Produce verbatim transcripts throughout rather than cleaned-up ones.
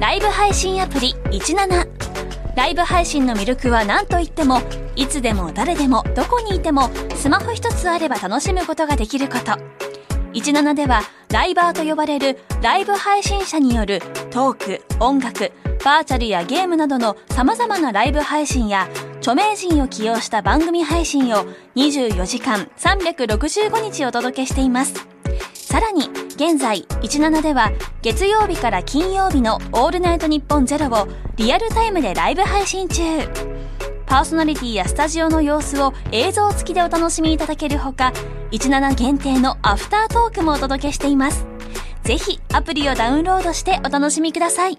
ライブ配信アプリいちなな。ライブ配信の魅力は何といっても、いつでも誰でもどこにいてもスマホ一つあれば楽しむことができること。いちななではライバーと呼ばれるライブ配信者によるトーク、音楽、バーチャルやゲームなどの様々なライブ配信や、著名人を起用した番組配信をにじゅうよじかんさんびゃくろくじゅうごにちお届けしています。さらに現在いちななでは月曜日から金曜日のオールナイトニッポンゼロをリアルタイムでライブ配信中。パーソナリティやスタジオの様子を映像付きでお楽しみいただけるほか、いちなな限定のアフタートークもお届けしています。ぜひアプリをダウンロードしてお楽しみください。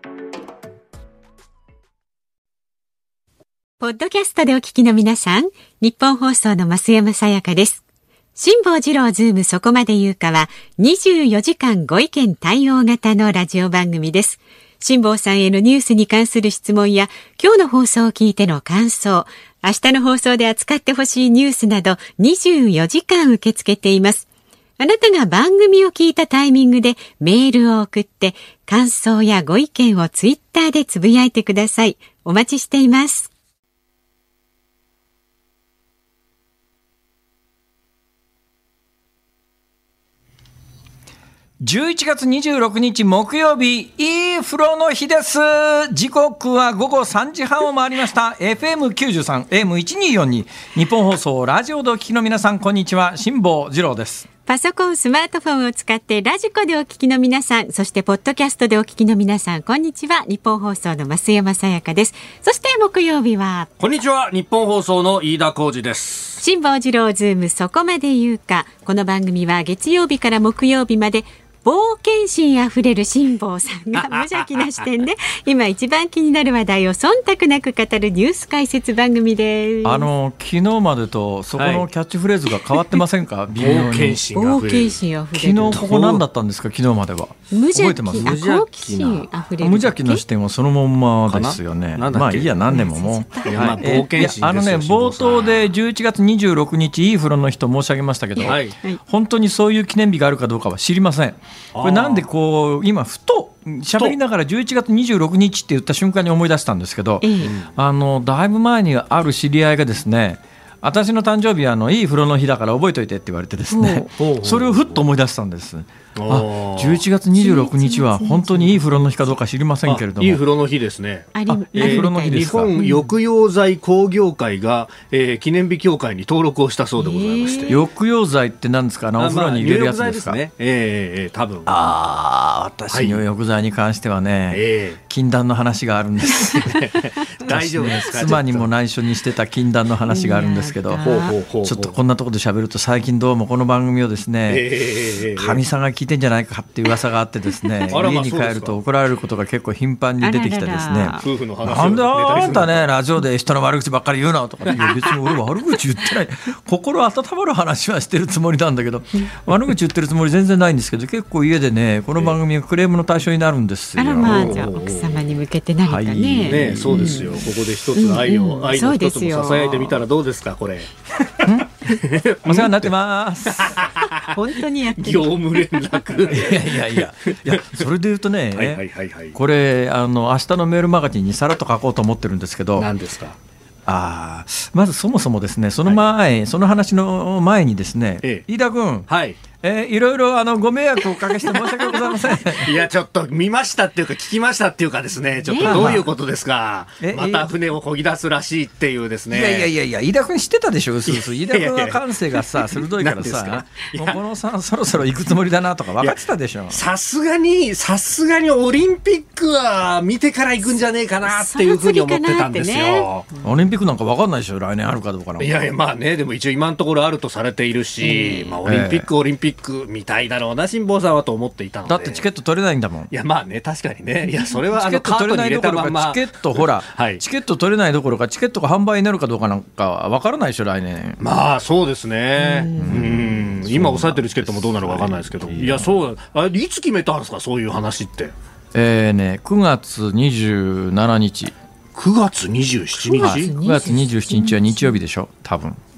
ポッドキャストでお聞きの皆さん、日本放送の増山さやかです。辛坊治郎ズームそこまで言うかはにじゅうよじかんご意見対応型のラジオ番組です。辛坊さんへのニュースに関する質問や、今日の放送を聞いての感想、明日の放送で扱ってほしいニュースなどにじゅうよじかん受け付けています。あなたが番組を聞いたタイミングでメールを送って、感想やご意見をツイッターでつぶやいてください。お待ちしています。 じゅういちがつにじゅうろくにち木曜日、いい風呂の日です。時刻は午後さんじはんを回りました。 エフエムきゅうじゅうさん エーエムせんにひゃくよんじゅうに 日本放送ラジオでお聞きの皆さん、こんにちは。辛坊治郎です。 パソコン、スマートフォンを使ってラジコでお聞きの皆さん、そしてポッドキャストでお聞きの皆さん、こんにちは。日本放送の増山さやかです。そして木曜日は、 こんにちは。日本放送の飯田浩司です。 辛坊治郎ズームそこまで言うか。この番組は月曜日から木曜日まで冒険心あふれる辛坊さんが無邪気な視点で今一番気になる話題を忖度なく語るニュース解説番組です。 あの昨日までとそこのキャッチフレーズが変わってませんか、はい、 冒険心あふれる。 昨日ここ何だったんですか。昨日までは無覚えてます。 無邪気なあふれる。 無邪気な視点はそのまんまですよね。まあいいや、何年ももう、 いや、まあ、冒険心ですよ。 あのね、冒頭でじゅういちがつにじゅうろくにちいい風呂の日と申し上げましたけど、はい、本当にそういう記念日があるかどうかは知りません。これなんでこう今ふと喋りながらじゅういちがつにじゅうろくにちって言った瞬間に思い出したんですけど、うん、あのだいぶ前にある知り合いがですね、私の誕生日はあのいい風呂の日だから覚えといてって言われてですね、それをふっと思い出したんです。あ、じゅういちがつにじゅうろくにちは本当にいい風呂の日かどうか知りませんけれども、 いい風呂の日ですね。 あ、いい風呂の日ですか。 日本浴用剤工業会が、えー、記念日協会に登録をしたそうでございまして、えー、 浴用剤って何ですか。お風呂に入れるやつですか。 まあ、入浴剤ですね。えーえー、多分。 あ、私の浴剤に関してはね、はい、禁断の話があるんです大丈夫ですか。 妻にも内緒にしてた禁断の話があるんですけど、ちょっとこんなところで喋ると最近どうもこの番組をですね、えー、神さんが聞いてんじゃないかっていう噂があってですね家に帰ると怒られることが結構頻繁に出てきてですね、 夫婦の話なんであんたねラジオで人の悪口ばっかり言うなとか、いや別に俺悪口言ってない心温まる話はしてるつもりなんだけど悪口言ってるつもり全然ないんですけど、結構家でねこの番組がクレームの対象になるんですよ。 あら、まあ、じゃあ奥様に向けて何かね、はい、 ね、そうですよ。ここで一つ愛を、うん、愛の一つも支えてみたらどうですかこれお世話になってます本当にやってる業務連絡いやいやいやいや、それで言うとね、はいはいはいはい、これあの明日のメールマガジンにさらっと書こうと思ってるんですけど、 何ですか。 あ、まずそもそもですね、その前、はい、その話の前にですね、ええ、飯田君、はい、えー、いろいろあのご迷惑をおかけして申し訳ございませんいやちょっと見ましたっていうか聞きましたっていうかですね、ちょっとどういうことですか。また船を漕ぎ出すらしいっていうですね。 いやいやいやいや、飯田君知ってたでしょ。そうそう、飯田君は感性がさ鋭いからさ、もうこのさそろそろ行くつもりだなとか分かってたでしょ。 さすがにさすがにオリンピックは見てから行くんじゃねえかなっていうふうに思ってたんですよ、ね、 オリンピックなんか分かんないでしょ、来年あるかどうかなんか。 いやいや、まあね、でも一応今のところあるとされているし、うん、まあ、オリンピック、えー、オリンピックみたいだろうな辛坊さんはと思っていたので。 だってチケット取れないんだもん。 いやまあね、確かにね。いやそれはあのチケット取れないどころかチケットほら、はい、チケット取れないどころかチケットが販売になるかどうかなんか分からないでしょ来年。 まあそうですね。うん、今押さえてるチケットもどうなるか分かんないですけど、いやそうあれいつ決めたんですかそういう話って。 えーね、くがつにじゅうしちにち。 くがつにじゅうしちにち。 くがつにじゅうしちにちは日曜日でしょ多分。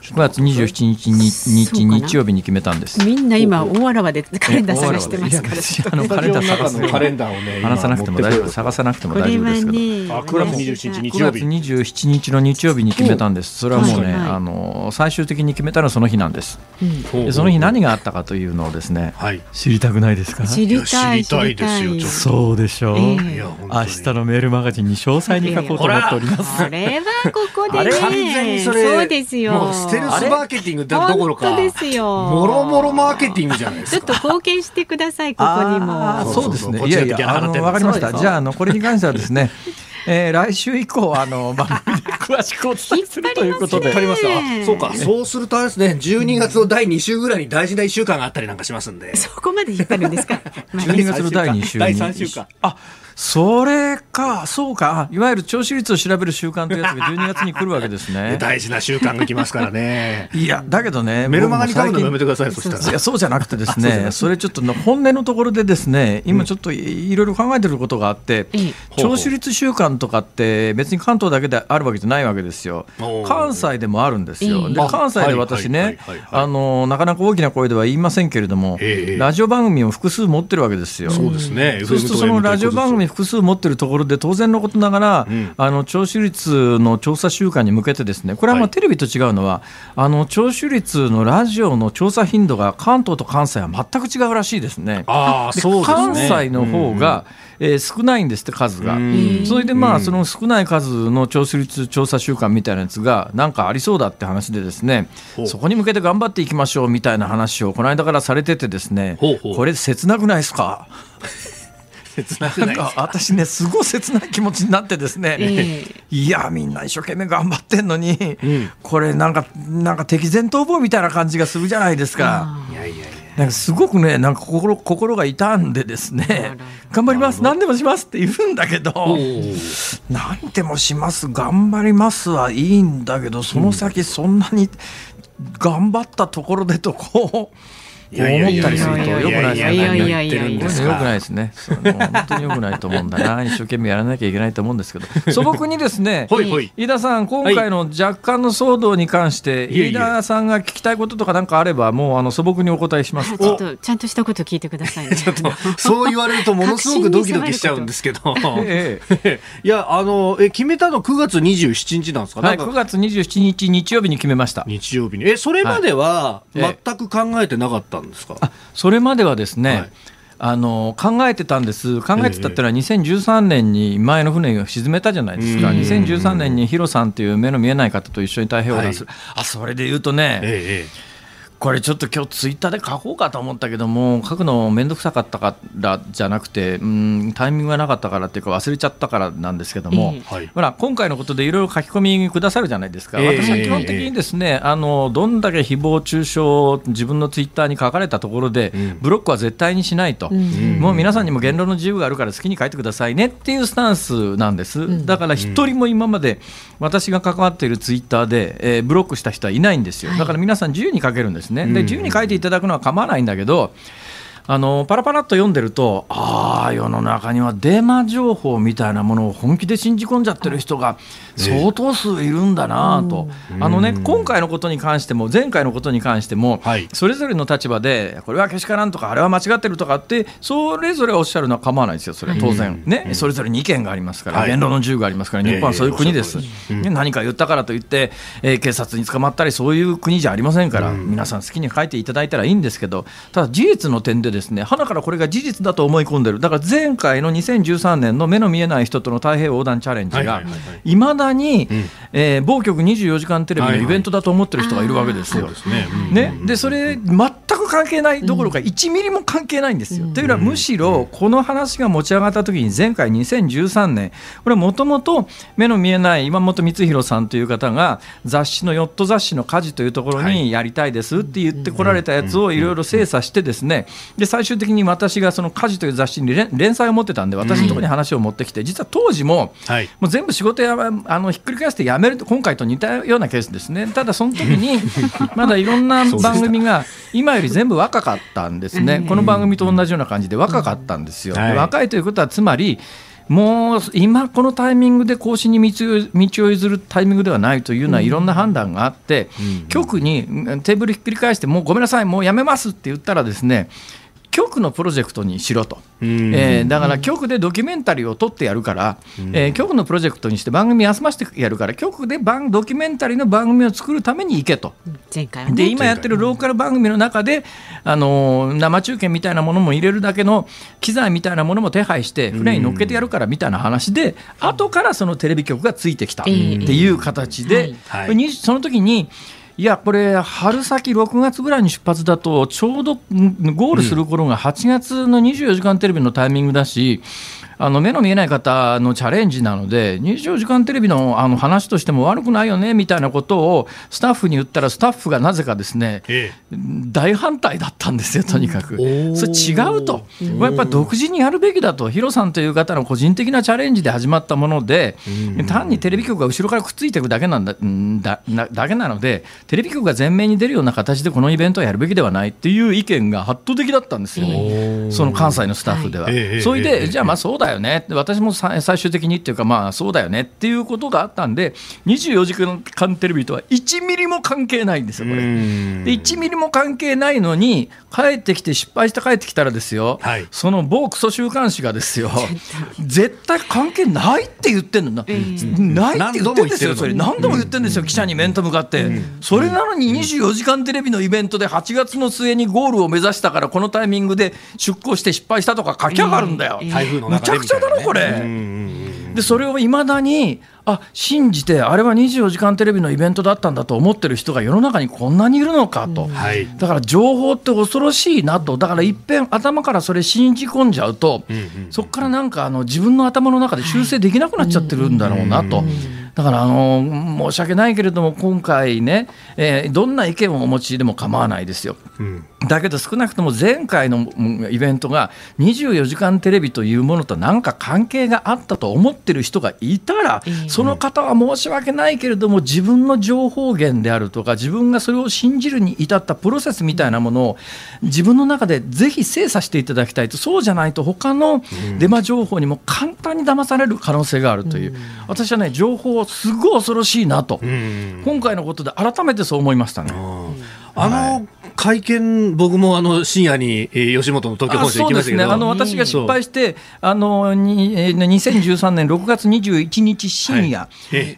くがつにじゅうしちにちに日日曜日に決めたんです。 みんな今大わらわでカレンダー探してますから。 あのカレンダー探すカレンダーをね話さなくても大丈夫、探さなくても大丈夫ですけど、 ね、 あくがつにじゅうしちにち日曜日、 くがつにじゅうしちにちの日曜日に決めたんです。それはもうね、はいはい、あの最終的に決めたのはその日なんです、うん、でその日何があったかというのをですね、はい、知りたくないですか？ 知りたい、 知りたいですよ。ちょっとそうでしょう、えー、明日のメールマガジンに詳細に書こうと思っております。 あれはここでね、 完全にそれそうですよ、 もうステルスマーケティングどころか本当ですよ、 もろもろマーケティングじゃないですか。 ちょっと貢献してください、ここにも。 そうですね、いやいや、あの分かりました。じゃあ、あのこれに関してはですねえー、来週以降あの番組で詳しくお伝えするということで、 引っ張りますね。そうか、そうするとあれですね、じゅうにがつのだいに週ぐらいに大事ないっしゅうかんがあったりなんかしますんで。 そこまで引っ張るんですか？ じゅうにがつのだいに週に、 だいさん週間。 あ、それか、そうか、いわゆる聴取率を調べる週間というやつがじゅうにがつに来るわけですね。 大事な週間が来ますからね。 いや、だけどね、 メルマガに書くのやめてください。そしたら。 いや、そうじゃなくてですね、それちょっと本音のところでですね、今ちょっといろいろ考えてることがあって、うん、聴取率週間とかって別に関東だけであるわけじゃないわけですよ。関西でもあるんですよ。で、関西で私ね、あのなかなか大きな声では言いませんけれども、ラジオ番組を複数持ってるわけですよ。 そうですね。 そうするとそのラジオ番組複数持ってるところで当然のことながら、うん、あの聴取率の調査週間に向けてですね、これはまあテレビと違うのは、はい、あの聴取率のラジオの調査頻度が関東と関西は全く違うらしいですね。 あー、そうですね。 関西の方が、うんうん、えー、少ないんですって数が。それでまあその少ない数の聴取率調査週間みたいなやつがなんかありそうだって話でですね、そこに向けて頑張っていきましょうみたいな話をこの間からされててですね、ほうほう、これ切なくないですか？なんか私ね、すごい切ない気持ちになってですね、えー、いやみんな一生懸命頑張ってんのに、うん、これなんかなんか敵前逃亡みたいな感じがするじゃないですか。いやいやいや、なんかすごくね、なんか 心, 心が痛んでですね、頑張ります、何でもしますって言うんだけど、何でもします、頑張りますはいいんだけど、その先そんなに頑張ったところでとこう思ったりするとよくないですね。よくないですね。本当によくないと思うんだな。一生懸命やらなきゃいけないと思うんですけど、素朴にですね、ほいほい、飯田さん、今回の若干の騒動に関して、はい、飯田さんが聞きたいこととかなんかあれば、もうあの素朴にお答えします。 ちょっとちゃんとしたこと聞いてくださいね。 ちょっとそう言われるとものすごくドキドキしちゃうんですけど、ええ、いや、あのえ決めたのくがつにじゅうしちにちなんですか？ はい、くがつにじゅうしちにち日曜日に決めました。 日曜日に、えそれまでは全く考えてなかったんですか？ あ、それまではですね、はい、あの考えてたんです。考えてたってのはにせんじゅうさんねんに前の船を沈めたじゃないですか。にせんじゅうさんねんにヒロさんという目の見えない方と一緒に太平洋横断する、はい、あそれで言うとね、ええ、これちょっと今日ツイッターで書こうかと思ったけども、書くのめんどくさかったからじゃなくて、うん、タイミングがなかったからっていうか忘れちゃったからなんですけども、えー、ほら今回のことでいろいろ書き込みくださるじゃないですか。えー、私は基本的にですね、あのどんだけ誹謗中傷を自分のツイッターに書かれたところで、うん、ブロックは絶対にしないと、うん、もう皆さんにも言論の自由があるから好きに書いてくださいねっていうスタンスなんです、うん、だから一人も今まで私が関わっているツイッターで、えー、ブロックした人はいないんですよ。だから皆さん自由に書けるんですね。で自由に書いていただくのは構わないんだけど、あのパラパラっと読んでると、ああ世の中にはデマ情報みたいなものを本気で信じ込んじゃってる人が相当数いるんだなと、えー、あのね、今回のことに関しても前回のことに関しても、はい、それぞれの立場でこれはけしからんとかあれは間違ってるとかってそれぞれおっしゃるのは構わないですよ。それは当然、ね、うん、それぞれに意見がありますから、はい、言論の自由がありますから、日本はそういう国です、えー、何か言ったからといって、えー、警察に捕まったりそういう国じゃありませんから、うん、皆さん好きに書いていただいたらいいんですけど、ただ事実の点でですね、花からこれが事実だと思い込んでる。だから前回のにせんじゅうさんねんの目の見えない人との太平洋横断チャレンジがいまだに、うん、えー、某局にじゅうよじかんテレビのイベントだと思ってる人がいるわけですよ。はいはい、ね、でそれ全く関係ないどころかいちミリも関係ないんですよ。うん、というのはむしろこの話が持ち上がった時に前回にせんじゅうさんねん、これはもともと目の見えない今本光弘さんという方が雑誌のヨット雑誌の家事というところにやりたいですって言ってこられたやつをいろいろ精査してですね、で最終的に私私がその家事という雑誌に 連, 連載を持ってたんで、私のところに話を持ってきて、実は当時も、はい、もう全部仕事やあのひっくり返して辞めると、今回と似たようなケースですね。ただその時にまだいろんな番組が今より全部若かったんですね。この番組と同じような感じで若かったんですよ。はい、若いということはつまりもう今このタイミングで更新に道を譲るタイミングではないというのはいろんな判断があって、うん、局にテーブルひっくり返してもうごめんなさいもうやめますって言ったらですね、局のプロジェクトにしろと、えー、だから局でドキュメンタリーを撮ってやるから、えー、局のプロジェクトにして番組休ませてやるから局で番ドキュメンタリーの番組を作るために行けと。 前回はね、 で今やってるローカル番組の中で、あのー、生中継みたいなものも入れるだけの機材みたいなものも手配して船に乗っけてやるからみたいな話で、後からそのテレビ局がついてきたっていう形で、はいはい、その時にいやこれ春先ろくがつぐらいに出発だとちょうどゴールする頃がはちがつのにじゅうよじかんテレビのタイミングだし、あの目の見えない方のチャレンジなのでにじゅうよじかんテレビ の, あの話としても悪くないよねみたいなことをスタッフに言ったら、スタッフがなぜかですね、ええ、大反対だったんですよ。とにかく、うん、それ違うと、やっぱり独自にやるべきだと、ヒロさんという方の個人的なチャレンジで始まったもので、うん、単にテレビ局が後ろからくっついていくだけなん だ, だ, だけなので、テレビ局が前面に出るような形でこのイベントをやるべきではないっていう意見が圧倒的だったんですよね、その関西のスタッフでは、はい、それで、ええ、じゃあまあそうだよね、私も最終的にっていうか、まあそうだよねっていうことがあったんで、にじゅうよじかんテレビとはいちミリも関係ないんですよこれで。いちミリも関係ないのに帰ってきて失敗して帰ってきたらですよ、はい、その某クソ週刊誌がですよ絶対関係ないって言ってんのな、ないって言ってんですよ。それ何度も言ってんですよ、記者に面と向かって。それなのににじゅうよじかんテレビのイベントではちがつの末にゴールを目指したからこのタイミングで出航して失敗したとか書き上がるんだよ。むちゃくちゃだろこれ。でそれをいまだにあ信じて、あれはにじゅうよじかんテレビのイベントだったんだと思ってる人が世の中にこんなにいるのかと、うん、だから情報って恐ろしいなと。だからいっぺん頭からそれ信じ込んじゃうと、うんうん、そこからなんかあの自分の頭の中で修正できなくなっちゃってるんだろうなと。だからあの申し訳ないけれども今回ね、えー、どんな意見をお持ちでも構わないですよ、うん、だけど少なくとも前回のイベントがにじゅうよじかんテレビというものと何か関係があったと思ってる人がいたら、えー、その方は申し訳ないけれども自分の情報源であるとか自分がそれを信じるに至ったプロセスみたいなものを自分の中でぜひ精査していただきたいと。そうじゃないと他のデマ情報にも簡単に騙される可能性があるという、うん、私はね情報をすごい恐ろしいなと、うん、今回のことで改めてそう思いましたね。 あの会見、僕もあの深夜に吉本の東京本社行きましたけど、 あ、そうですね、あの私が失敗して、あのにせんじゅうさんねんろくがつにじゅういちにち深夜、はい、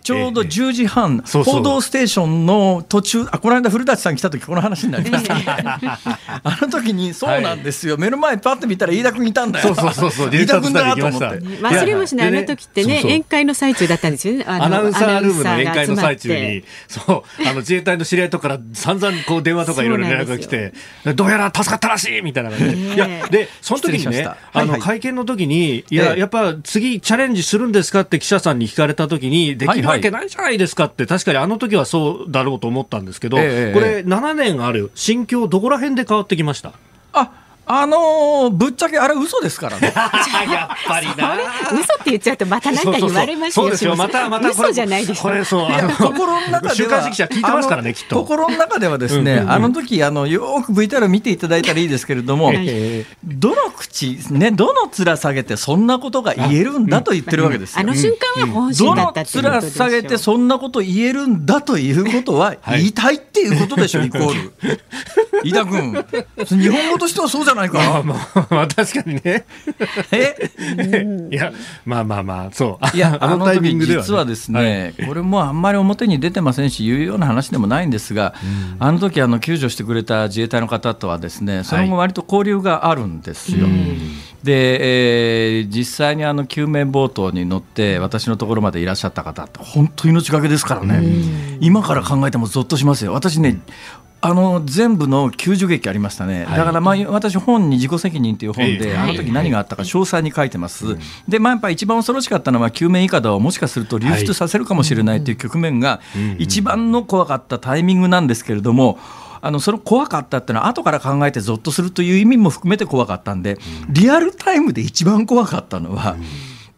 ちょうどじゅうじはん、そうそう報道ステーションの途中、あこの間古舘さん来た時この話になりましたねあの時にそうなんですよ、はい、目の前パッと見たら飯田君いたんだよ。 そうそうそう飯田君だと思って忘れもしない。あの時ってね、宴会の最中だったんですよね。あのアナウンサールームの宴会の最中にそうあの自衛隊の知り合いとかから散々こう電話とかいろいろ連絡が来て、どうやら助かったらしいみたいな感じで、いやでその時にね、あの会見の時にいややっぱ次チャレンジするんですかって記者さんに聞かれた時にできるわけないじゃないですかって、確かにあの時はそうだろうと思ったんですけど、これななねんある心境どこら辺で変わってきました？ ああのー、ぶっちゃけあれ嘘ですからねやっぱりな嘘って言っちゃうとまた何か言われますよ。 そうですよ、またまた嘘じゃないですこれそうあの心の中では週刊誌記者聞いてますからねきっと。 心の中ではですね、うんうんうん、あの時あのよく ブイティーアール 見ていただいたらいいですけれどもどの口ねどの面下げてそんなことが言えるんだと言ってるわけですよ。 あの瞬間は本心だったっていうことでしょ。 どの面下げてそんなこと言えるんだということは言いたいっていうことでしょ、はい、イコール飯田君日本語としてはそうじゃないかなまあまあ確かにねえいやまあまあまあそういやあのタイミングでは、ね、実はですね、はい、これもあんまり表に出てませんし言うような話でもないんですが、うん、あの時あの救助してくれた自衛隊の方とはですねその後割と交流があるんですよ、はい、で、えー、実際にあの救命ボートに乗って私のところまでいらっしゃった方って本当命がけですからね、うん、今から考えてもゾッとしますよ。私ねあの全部の救助劇ありましたね、はい、だからまあ私本に自己責任という本で、はい、あの時何があったか詳細に書いてます、はい、でまあやっぱり一番恐ろしかったのは救命いかだをもしかすると流出させるかもしれないという局面が一番の怖かったタイミングなんですけれども、あのそれ怖かったっていうのは後から考えてゾッとするという意味も含めて怖かったんで、リアルタイムで一番怖かったのは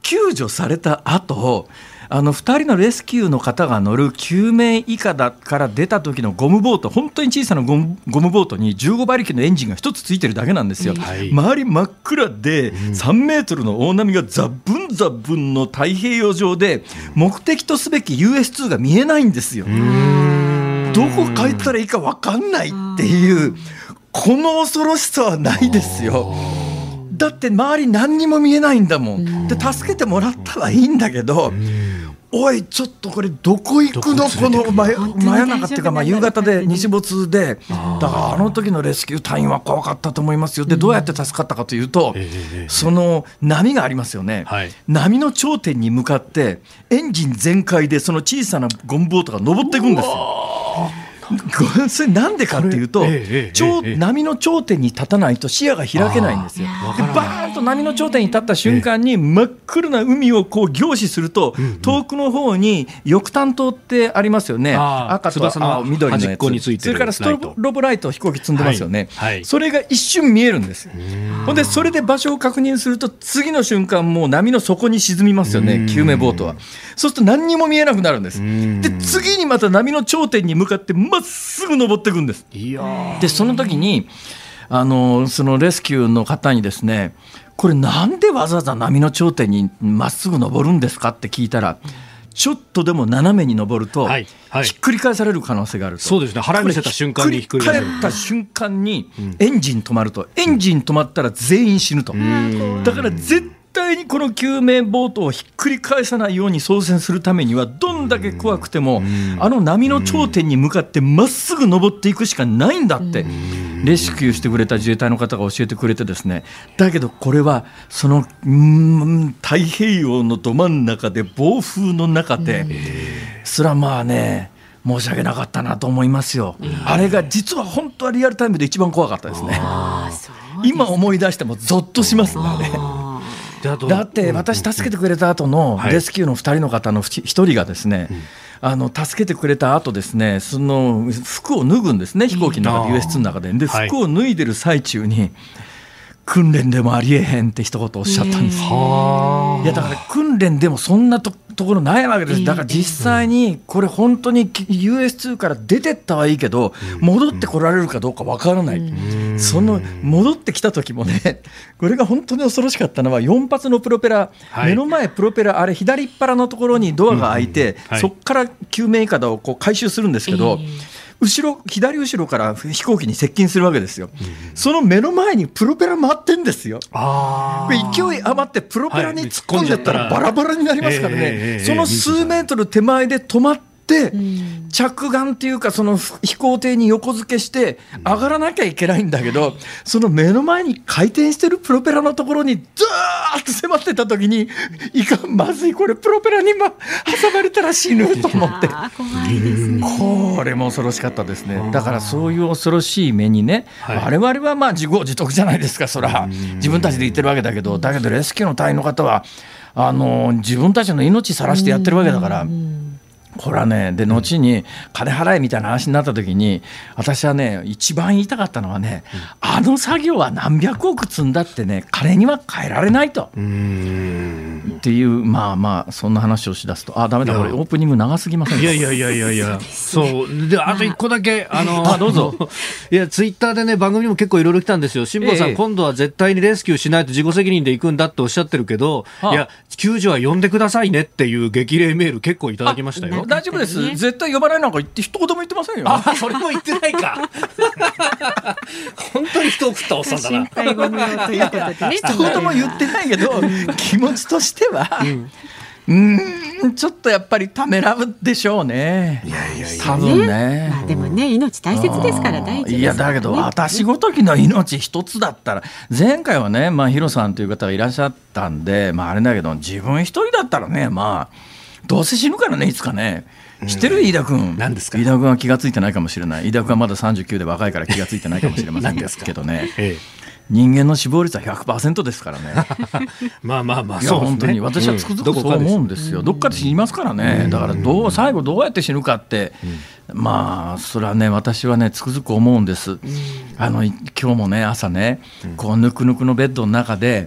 救助された後、あのふたりのレスキューの方が乗る救命いかだから出た時のゴムボート、本当に小さなゴム、ゴムボートにじゅうごばりきのエンジンが一つついてるだけなんですよ、はい、周り真っ暗でさんメートルの大波がザブンザブンの太平洋上で、目的とすべき ユーエスツー が見えないんですよ。どこ帰ったらいいか分かんないっていう、この恐ろしさはないですよ。だって周り何にも見えないんだもん。で助けてもらったはいいんだけど、おいちょっとこれどこ行くの、この真夜中っていうか、まあ夕方で日没で、だからあの時のレスキュー隊員は怖かったと思いますよ。でどうやって助かったかというと、その波がありますよね、はい、波の頂点に向かってエンジン全開でその小さなゴムボートが登っていくんですよ。それなんでかっていうと、ええええ、波の頂点に立たないと視野が開けないんですよ。でバーンと波の頂点に立った瞬間に真っ黒な海をこう凝視すると、ええ、遠くの方に翼端灯ってありますよね、赤と青緑のやつ、それからストロボライト飛行機積んでますよね、はいはい、それが一瞬見えるんですよ。ほんでそれで場所を確認すると次の瞬間もう波の底に沈みますよね、救命ボートは。そうすると何にも見えなくなるんです。で次にまた波の頂点に向かってまっすぐ登っていくんです。いやでその時にあのそのレスキューの方にですね、これなんでわざわざ波の頂点にまっすぐ登るんですかって聞いたら、ちょっとでも斜めに登ると、はいはい、ひっくり返される可能性があると。そうですね、腹見せた瞬間にひっくり返った瞬間にエンジン止まると、エンジン止まったら全員死ぬと。だから絶対絶対にこの救命ボートをひっくり返さないように操船するためには、どんだけ怖くてもあの波の頂点に向かってまっすぐ登っていくしかないんだってレスキューしてくれた自衛隊の方が教えてくれてですね、だけどこれはそのうん太平洋のど真ん中で暴風の中で、それはまあね申し訳なかったなと思いますよ。あれが実は本当はリアルタイムで一番怖かったですね。今思い出してもゾッとしますね。だって私助けてくれた後のレスキューのふたりの方のひとりがですね、あの助けてくれた後ですね、その服を脱ぐんですね、飛行機の中で ユーエスツー の中で。で服を脱いでる最中に、訓練でもありえへんって一言おっしゃったんです。いやだから訓練でもそんな と, ところないわけです。だから実際にこれ本当に ユーエスツー から出てったはいいけど、戻ってこられるかどうかわからない。その戻ってきた時もね、これが本当に恐ろしかったのは、よん発のプロペラ、はい、目の前プロペラあれ左っ腹のところにドアが開いて、はい、そこから救命いかだをこう回収するんですけど、えー後ろ左後ろから飛行機に接近するわけですよ、うん、その目の前にプロペラ回ってんですよ。あ勢い余ってプロペラに突っ込んじゃったらバラバラになりますからね、はいえー、その数メートル手前で止まって、うん、着岸っていうかその飛行艇に横付けして上がらなきゃいけないんだけど、うん、その目の前に回転してるプロペラのところにずーっと迫ってた時に、いかんまずいこれプロペラに、ま、挟まれたら死ぬと思って怖いですね。これも恐ろしかったですね。だからそういう恐ろしい目にね、はい、我々はまあ自業自得じゃないですか。そら自分たちで言ってるわけだけど、だけどレスキューの隊員の方はあの自分たちの命さらしてやってるわけだから、これはね、で後に金払えみたいな話になった時に、私はね一番言いたかったのはね、うん、あの作業は何百億積んだってね金には変えられないとうーんっていう、まあまあそんな話をしだすと、あダメだこれオープニング長すぎませんか。いやいやいやいやいやそうで、あと一個だけあのあどうぞいやツイッターでね番組にも結構いろいろ来たんですよ。辛坊さん、ええ、今度は絶対にレスキューしないと自己責任で行くんだっておっしゃってるけど、いや救助は呼んでくださいねっていう激励メール結構いただきましたよ。大丈夫です、絶対呼ばないなんか言って一言も言ってませんよ。あそれも言ってないか本当に人を送ったおっさんだな。心配ご無用ということでね一言も言ってないけど気持ちとしては、うん、うーんちょっとやっぱりためらうでしょうね。いやいやいや多分ね、まあ、でもね命大切ですから大事ですからね。いやだけど私ごときの命一つだったら、前回はね、まあ、ヒロさんという方がいらっしゃったんで、まあ、あれだけど自分一人だったらね、まあどうせ死ぬからねいつかね。知ってる飯田君。何ですか。飯田君は気がついてないかもしれない。飯田君はまださんじゅうきゅうで若いから気がついてないかもしれませんけどね、ええ、人間の死亡率は ひゃくパーセント ですからねまあまあまあそうですね。本当に私はつくづくそう思うんですよ、うん、どっかで死にますからね。だからどう最後どうやって死ぬかって、うん、まあそれはね私はねつくづく思うんです、うん、あの今日もね朝ねこうぬくぬくのベッドの中で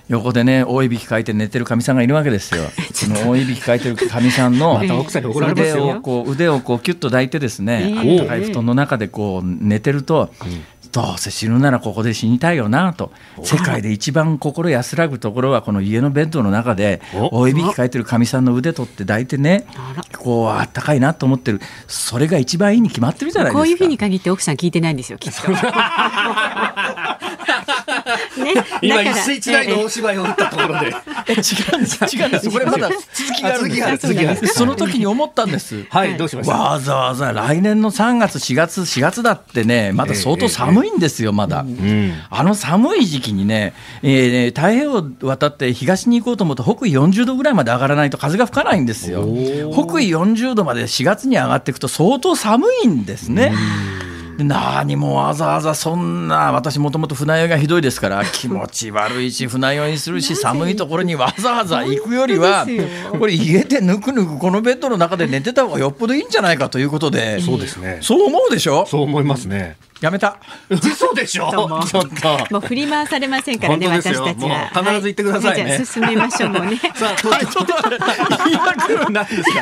横でね大いびきかいて寝てるかみさんがいるわけですよ。その大いびきかいてるかみさんのまた奥さんに怒られます腕よ。 をこう腕をこうキュッと抱いてですね、 えー暖かい布団の中でこう寝てると、うんどうせ死ぬならここで死にたいよなと。世界で一番心安らぐところはこの家のベッドの中で大いびきかいてるかみさんの腕取って抱いてね、こうあったかいなと思ってる。それが一番いいに決まってるじゃないですか。 こういう日に限って奥さん聞いてないんですよきっと。ね、 今一世一代の大芝居を打ったところでえ違うんです違うんですこれまだ続きがあるんです続きがあるその時に思ったんです。 はいどうしました。 わざわざ来年のさんがつしがつしがつだってねまだ相当寒いんですよまだ、うん、あの寒い時期にね、えー、太平洋を渡って東に行こうと思うと北緯よんじゅうどぐらいまで上がらないと風が吹かないんですよ。北緯よんじゅうどまでしがつに上がっていくと相当寒いんですね。何もわざわざそんな私もともと船酔いがひどいですから気持ち悪いし船酔いするし寒いところにわざわざ行くよりはこれ家でぬくぬくこのベッドの中で寝てた方がよっぽどいいんじゃないかということで。 そうですね。 そう思うでしょ。 そう思いますね。 やめた。 嘘でしょ。ちょっともう振り回されませんからね私たちは。 必ず言ってくださいね。 はい、じゃあ進めましょうもうね。 さあ東京今来るなんですか。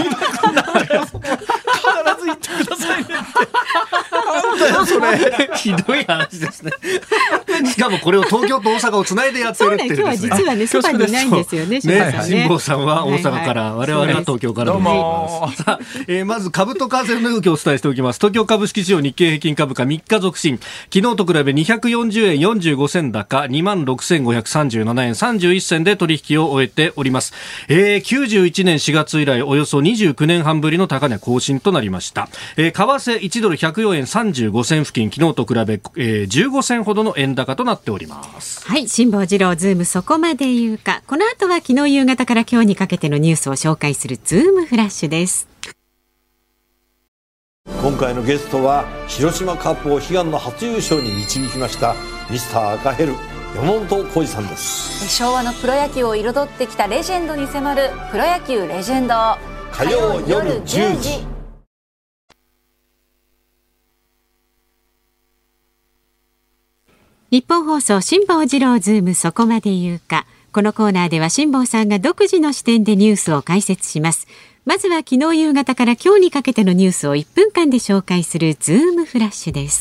必ず言ってくださいねって。なんだよそれ。 ひどい話ですね。しかもこれを東京と大阪をつないでやってるっていうですね。 今日は実はねそばにいないんですよね。 辛坊さんは大阪から、はいはい、我々は東京からでございます。さあ、えー、まず株と為替の動きをお伝えしておきます。東京株式市場日経平均株価みっか続伸。昨日と比べにひゃくよんじゅうえんよんじゅうごせん高 にまんろくせんごひゃくさんじゅうななえんさんじゅういっせんで取引を終えております。えー、きゅうじゅういちねんしがつ以来およそにじゅうきゅうねんはんぶりの高値更新となりました。えー、為替いちドルひゃくよんえんさんじゅうごせん付近昨日と比べ、えー、じゅうごせんほどの円高となっております。 はい、辛坊治郎ズームそこまで言うか。この後は昨日夕方から今日にかけてのニュースを紹介するズームフラッシュです。 今回のゲストは広島カップを悲願の初優勝に導きましたミスター赤ヘル山本浩二さんです。 昭和のプロ野球を彩ってきたレジェンドに迫るプロ野球レジェンド火曜夜じゅうじ。 日本放送辛坊治郎ズームそこまで言うか。このコーナーでは辛坊さんが独自の視点でニュースを解説します。まずは昨日夕方から今日にかけてのニュースをいっぷんかんで紹介するズームフラッシュです。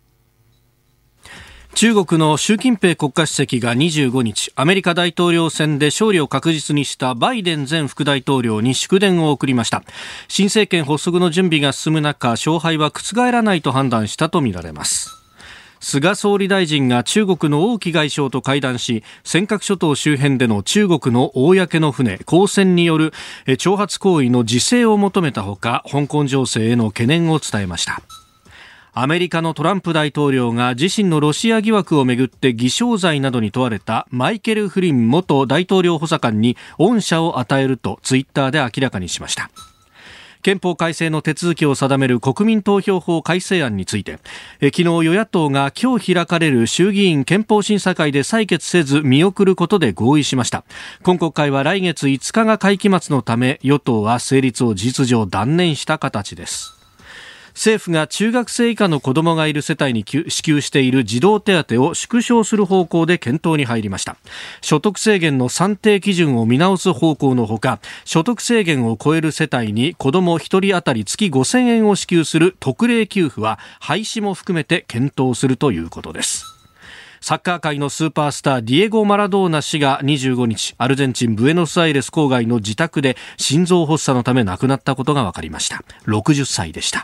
中国の習近平国家主席がにじゅうごにちアメリカ大統領選で勝利を確実にしたバイデン前副大統領に祝電を送りました。新政権発足の準備が進む中、勝敗は覆らないと判断したとみられます。菅総理大臣が中国の王毅外相と会談し、尖閣諸島周辺での中国の公の船公船による挑発行為の自制を求めたほか、香港情勢への懸念を伝えました。アメリカのトランプ大統領が自身のロシア疑惑をめぐって偽証罪などに問われたマイケル・フリン元大統領補佐官に恩赦を与えるとツイッターで明らかにしました。憲法改正の手続きを定める国民投票法改正案について、え昨日与野党が今日開かれる衆議院憲法審査会で採決せず見送ることで合意しました。今国会は来月いつかが会期末のため、与党は成立を事実上断念した形です。政府が中学生以下の子どもがいる世帯に支給している児童手当を縮小する方向で検討に入りました。所得制限の算定基準を見直す方向のほか、所得制限を超える世帯に子どもひとり当たり月ごせんえんを支給する特例給付は廃止も含めて検討するということです。サッカー界のスーパースターディエゴ・マラドーナ氏がにじゅうごにちアルゼンチンブエノスアイレス郊外の自宅で心臓発作のため亡くなったことが分かりました。ろくじゅっさいでした。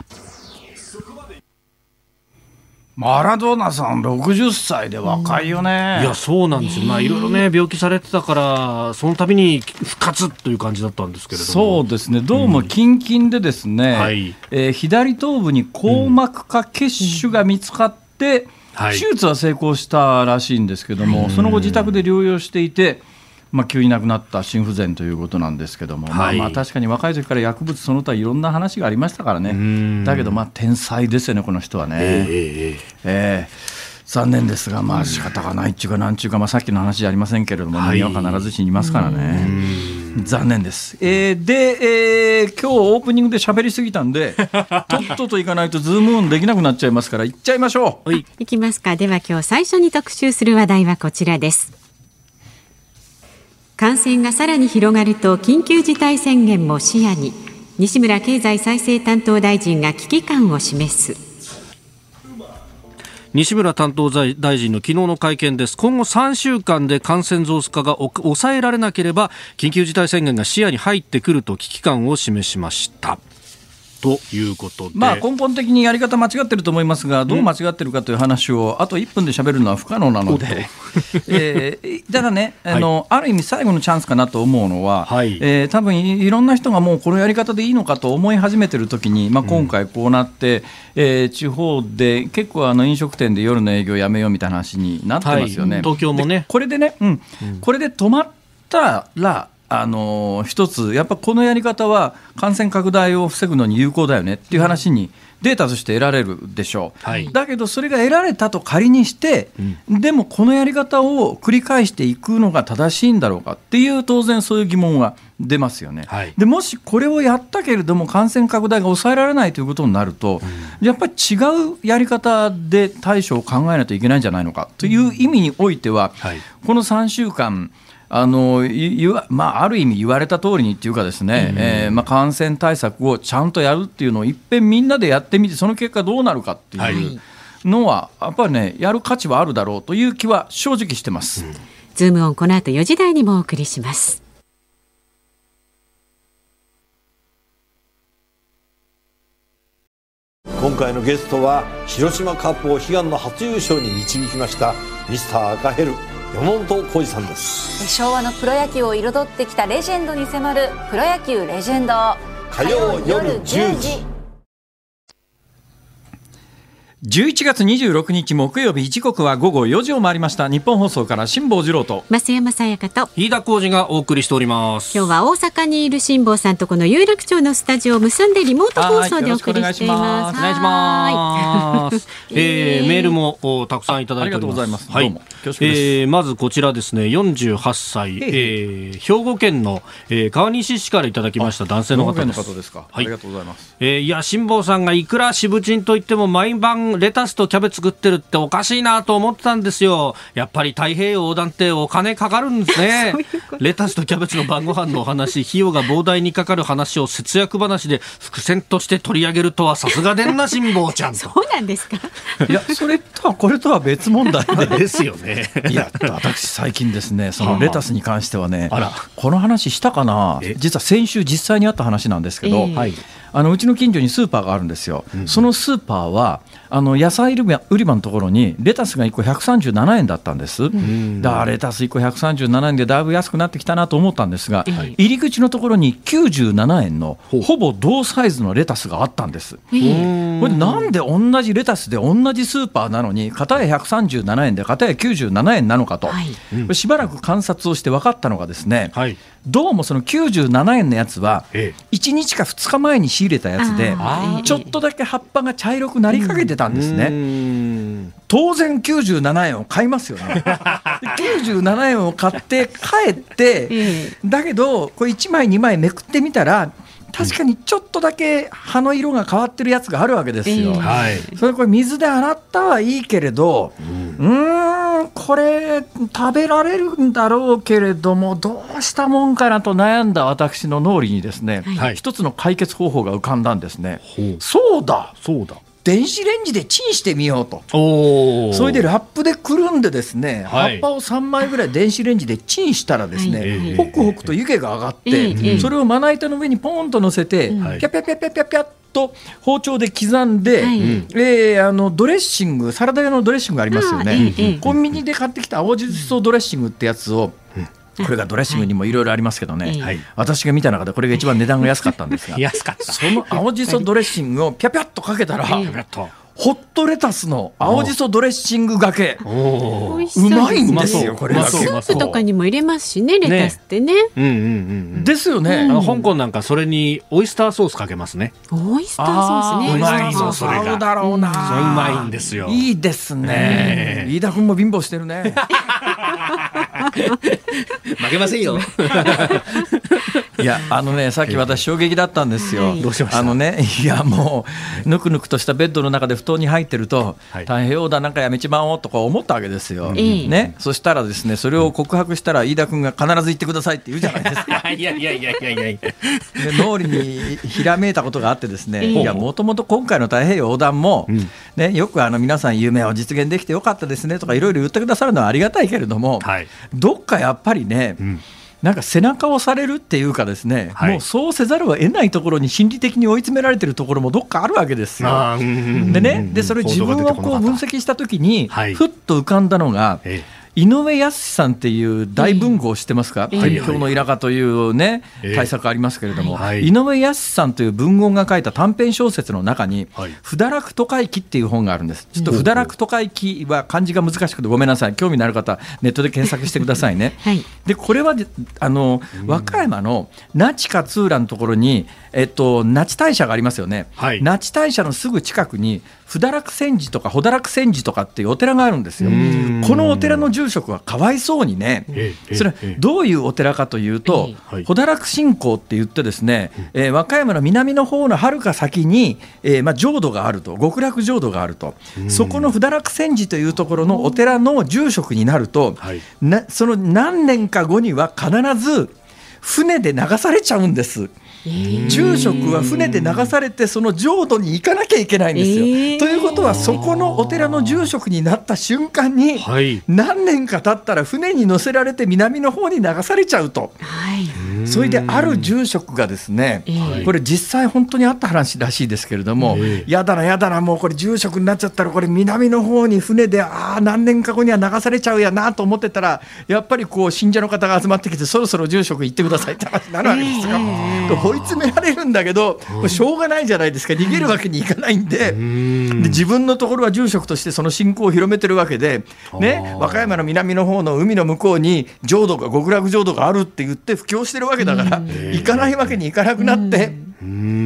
マラドーナさんろくじゅっさいで若いよね、 うん、いやそうなんですよ、まあ、いろいろね病気されてたからその度に復活という感じだったんですけれども、 そうですね、どうも近々でですね、うんはいえー、左頭部に硬膜下血腫が見つかって、うんはい、手術は成功したらしいんですけども、うん、その後自宅で療養していて、まあ、急に亡くなった心不全ということなんですけども、はいまあ、まあ確かに若い時から薬物その他いろんな話がありましたからね。だけどまあ天才ですよねこの人はね、えーえーえー、残念ですがまあ仕方がないっていうかなんちゅうか、まあ、さっきの話じゃありませんけれども、はい、人間は必ず死にますからね。残念です、えー、で、えー、今日オープニングで喋りすぎたんでとっとといかないとズームオンできなくなっちゃいますから行っちゃいましょう。 いきますか。では今日最初に特集する話題はこちらです。 感染がさらに広がると緊急事態宣言も視野に。西村経済再生担当大臣が危機感を示す。 西村担当大臣の昨日の会見です。今後さんしゅうかんで感染増加が抑えられなければ緊急事態宣言が視野に入ってくると危機感を示しましたということで、 まあ、根本的にやり方間違ってると思いますが、どう間違ってるかという話をあといっぷんで喋るのは不可能なので、えー、ただね、あの、はい、ある意味最後のチャンスかなと思うのは、はい、えー、多分いろんな人がもうこのやり方でいいのかと思い始めてるときに、まあ、今回こうなって、うん、えー、地方で結構あの飲食店で夜の営業やめようみたいな話になってますよね、はい、 東京もね。 これでね、うんうん、これで止まったらあの一つやっぱこのやり方は感染拡大を防ぐのに有効だよねっていう話にデータとして得られるでしょう、はい、だけどそれが得られたと仮にして、うん、でもこのやり方を繰り返していくのが正しいんだろうかっていう当然そういう疑問は出ますよね、はい、でもしこれをやったけれども感染拡大が抑えられないということになると、うん、やっぱり違うやり方で対処を考えないといけないんじゃないのかという意味においては、はい、このさんしゅうかんあの言わまあ、ある意味言われた通りにっていうかですね、うん、えーまあ、感染対策をちゃんとやるっていうのをいっぺんみんなでやってみてその結果どうなるかっていうのは、はい、やっぱりねやる価値はあるだろうという気は正直してます、うん、 ズームオンこの後よじ台にもお送りします。 今回のゲストは広島カップを悲願の初優勝に導きましたミスター赤ヘル山本浩二さんです。 昭和のプロ野球を彩ってきたレジェンドに迫るプロ野球レジェンド、 火曜夜じゅうじ。 じゅういちがつにじゅうろくにち木曜日、時刻は午後よじを回りました。日本放送から辛坊治郎と増山さやかと飯田浩二がお送りしております。 今日は大阪にいる辛坊さんとこの有楽町のスタジオを結んでリモート放送でお送りしています。 お願いします。えー、メールもたくさんいただいております。ありがとうございます。はい、どうも恐縮です。えー、まずこちらですね、よんじゅうはっさい、えー、兵庫県の、えー、川西市からいただきました男性の方です。 兵庫県の方ですか。はい、ありがとうございます。 えー、いや辛坊さんがいくら渋鎮といっても毎晩レタスとキャベツ作ってるっておかしいなと思ってたんですよ。やっぱり太平洋横断ってお金かかるんですね。レタスとキャベツの晩ご飯のお話、費用が膨大にかかる話を節約話で伏線として取り上げるとはさすがでんな辛坊ちゃんと。 そうなんですか。 いやそれとはこれとは別問題でですよね。 いや私最近ですね、そのレタスに関してはね、あらこの話したかな。実は先週実際にあった話なんですけど、えーはい、あのうちの近所にスーパーがあるんですよ、うん、そのスーパーはあの野菜売り場のところにレタスがいっこひゃくさんじゅうななえんだったんです、うん、だからレタスいっこひゃくさんじゅうななえんでだいぶ安くなってきたなと思ったんですが、はい、入り口のところにきゅうじゅうななえんのほぼ同サイズのレタスがあったんです。これなんで同じレタスで同じスーパーなのに片やひゃくさんじゅうななえんで片やきゅうじゅうななえんなのかと、はい、これしばらく観察をして分かったのがですね、はい、どうもそのきゅうじゅうななえんのやつはいちにちかふつかまえに仕入れたやつでちょっとだけ葉っぱが茶色くなりかけてたんですね、うん、当然きゅうじゅうななえんを買いますよね。きゅうじゅうななえんを買って帰ってだけどこれいちまいにまいめくってみたら確かにちょっとだけ葉の色が変わってるやつがあるわけですよ、はい、それこれ水で洗ったはいいけれど、うん、うーんこれ食べられるんだろうけれどもどうしたもんかなと悩んだ私の脳裏にですね、はい、一つの解決方法が浮かんだんですね、はい、そうだそうだ電子レンジでチンしてみようと。おそれでラップでくるんでですね、はい、葉っぱをさんまいぐらい電子レンジでチンしたらですね、はい、ホクホクと湯気が上がって、えー、それをまな板の上にポンと乗せて、はい、ピャピャピャピャピャピャッと包丁で刻んで、はい、えー、あのドレッシングサラダ用のドレッシングがありますよね、えー、コンビニで買ってきた青じそドレッシングってやつを、うんこれがドレッシングにもいろいろありますけどね、はい、私が見た中でこれが一番値段が安かったんですが安かったその青じそドレッシングをピャピャッとかけたら、はい、ホットレタスの青じそドレッシングがけうまいんですよ。これスープとかにも入れますしね、レタスってね、うんうんうん、 ですよね、 うん、あの香港なんかそれにオイスターソースかけますね。 オイスターソースね、 うまいぞそれが。そうだろうな、 うん、それうまいんですよ。 いいですね、飯田君も貧乏してるね。 負けませんよ。 いやあのねさっき私衝撃だったんですよ、はい、 どうしました？ あのねいやもうぬくぬくとしたベッドの中で布団に入ってると、はい、太平洋だなんかやめちまおうとか思ったわけですよ、うんね、そしたらですねそれを告白したら飯田君が必ず言ってくださいって言うじゃないですかいやいやいやいやいやいやで脳裏にひらめいたことがあってですね、いやもともと今回の太平洋横断も、うんね、よくあの皆さん夢を実現できてよかったですねとかいろいろ言ってくださるのはありがたいけれども、はい、どっかやっぱりね、うんなんか背中を押されるっていうかですね、はい、もうそうせざるを得ないところに心理的に追い詰められてるところもどっかあるわけですよ。でね、でそれ自分をこう分析したときに、はい、ふっと浮かんだのが、ええ井上康さんっていう大文豪を知ってますか？天平のイラカというね、えー、大作ありますけれども、はい、井上康さんという文豪が書いた短編小説の中に、はい、不堕落都会記っていう本があるんです。ちょっと不堕落都会記は漢字が難しくてごめんなさい、興味のある方ネットで検索してくださいね、はい、でこれはあの和歌山の那智勝浦のところに、えっと、那智大社がありますよね、はい、那智大社のすぐ近くに不堕落泉寺とか補堕落泉寺とかっていうお寺があるんですよ。このお寺の住職はかわいそうにね、それはどういうお寺かというと、補堕落信仰って言ってですね、えー、和歌山の南の方のはるか先に、えーまあ、浄土があると、極楽浄土があると、そこの不堕落泉寺というところのお寺の住職になると、はい、なその何年か後には必ず船で流されちゃうんです。住職は船で流されてその浄土に行かなきゃいけないんですよ、えー、ということはそこのお寺の住職になった瞬間に、はい、何年か経ったら船に乗せられて南の方に流されちゃうと、はい、それである住職がですね、えー、これ実際本当にあった話らしいですけれども、えー、やだなやだなもうこれ住職になっちゃったらこれ南の方に船であ何年か後には流されちゃうやなと思ってたらやっぱりこう信者の方が集まってきてそろそろ住職行ってくださいって話になるわけですよ、えー追い詰められるんだけどしょうがないじゃないですか、逃げるわけにいかないんで、うん、で自分のところは住職としてその信仰を広めてるわけで、ね、和歌山の南の方の海の向こうに浄土が極楽浄土があるって言って布教してるわけだから、うん、行かないわけにいかなくなって、うん、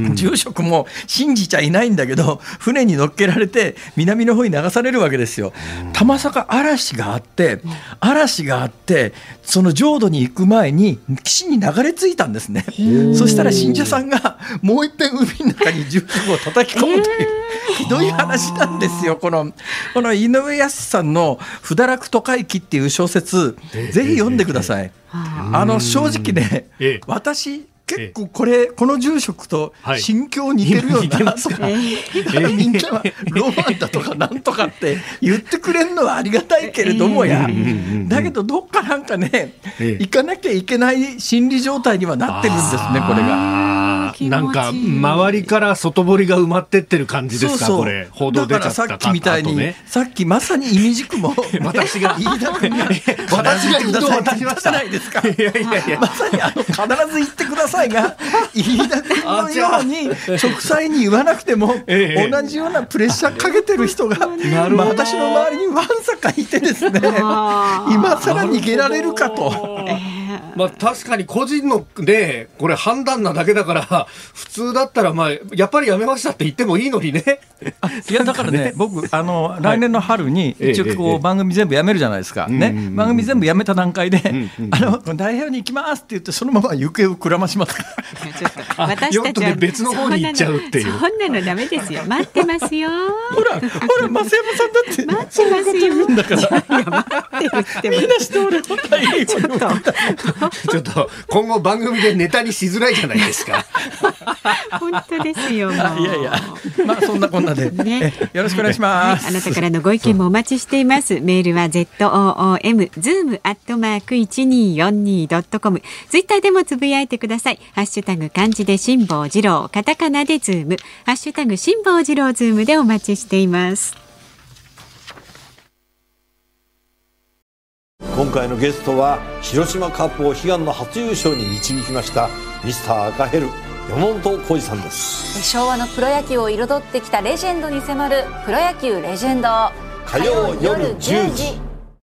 住職も信じちゃいないんだけど船に乗っけられて南の方に流されるわけですよ。たまさか嵐があって嵐があってその浄土に行く前に岸に流れ着いたんですね。そしたら信者さんがもう一遍海の中に住職を叩き込むというひどい話なんですよ。この、この井上康さんの不堕落都会記っていう小説ぜひ読んでください。あの正直ね私結構これこの住職と心境似てるようなとか、みんなはロマンだとかなんとかって言ってくれるのはありがたいけれどもや、だけどどっかなんかね行かなきゃいけない心理状態にはなってるんですね。これがなんか周りから外堀が埋まってってる感じですか。そうそうこれ報道出ちゃったか。 だからさっきみたいに、ね、さっきまさに意味軸も私が飯田君が私が言ってくださいって言ったじゃないですか。いやいやいやまさにあの必ず言ってくださいが飯田君のように直裁に言わなくても同じようなプレッシャーかけてる人が、まあ、私の周りにわんさかいてですね今更逃げられるかと。 まあ、確かに個人の、ね、これ判断なだけだから普通だったら、まあ、やっぱりやめましたって言ってもいいのにね。 あいやだからね僕あの、はい、来年の春に一応こう番組全部やめるじゃないですか、ね、番組全部やめた段階で、うんうん、あの大平洋に行きますって言ってそのまま行方をくらましますから私たちは別の方に行っちゃうっていう。 そんなのダメですよ。待ってますよ。 ほらほら増山さんだって待ってますよ。 だから待ってるってみんなして俺の大平洋にちょっとちょっと今後番組でネタにしづらいじゃないですか。 本当ですよ。もういやいやまあそんなこんなで、ね、よろしくお願いします、 はい、あなたからのご意見もお待ちしています。メールは ズーム アットマーク いちにーよんにー ドットコム ツイッターでもつぶやいてください。ハッシュタグ漢字で辛坊治郎、カタカナでズーム、ハッシュタグ辛坊治郎ズームでお待ちしています。 今回のゲストは広島カップを悲願の初優勝に導きましたミスター赤ヘル山本浩二さんです。 昭和のプロ野球を彩ってきたレジェンドに迫るプロ野球レジェンド、 火曜夜じゅうじ。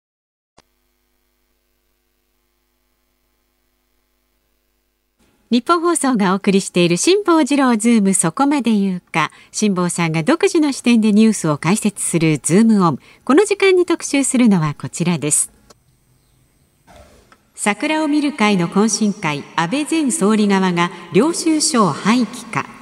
日本放送がお送りしている辛坊治郎ズームそこまで言うか。辛坊さんが独自の視点でニュースを解説するズームオン。この時間に特集するのはこちらです。 桜を見る会の懇親会、安倍前総理側が領収書を廃棄か。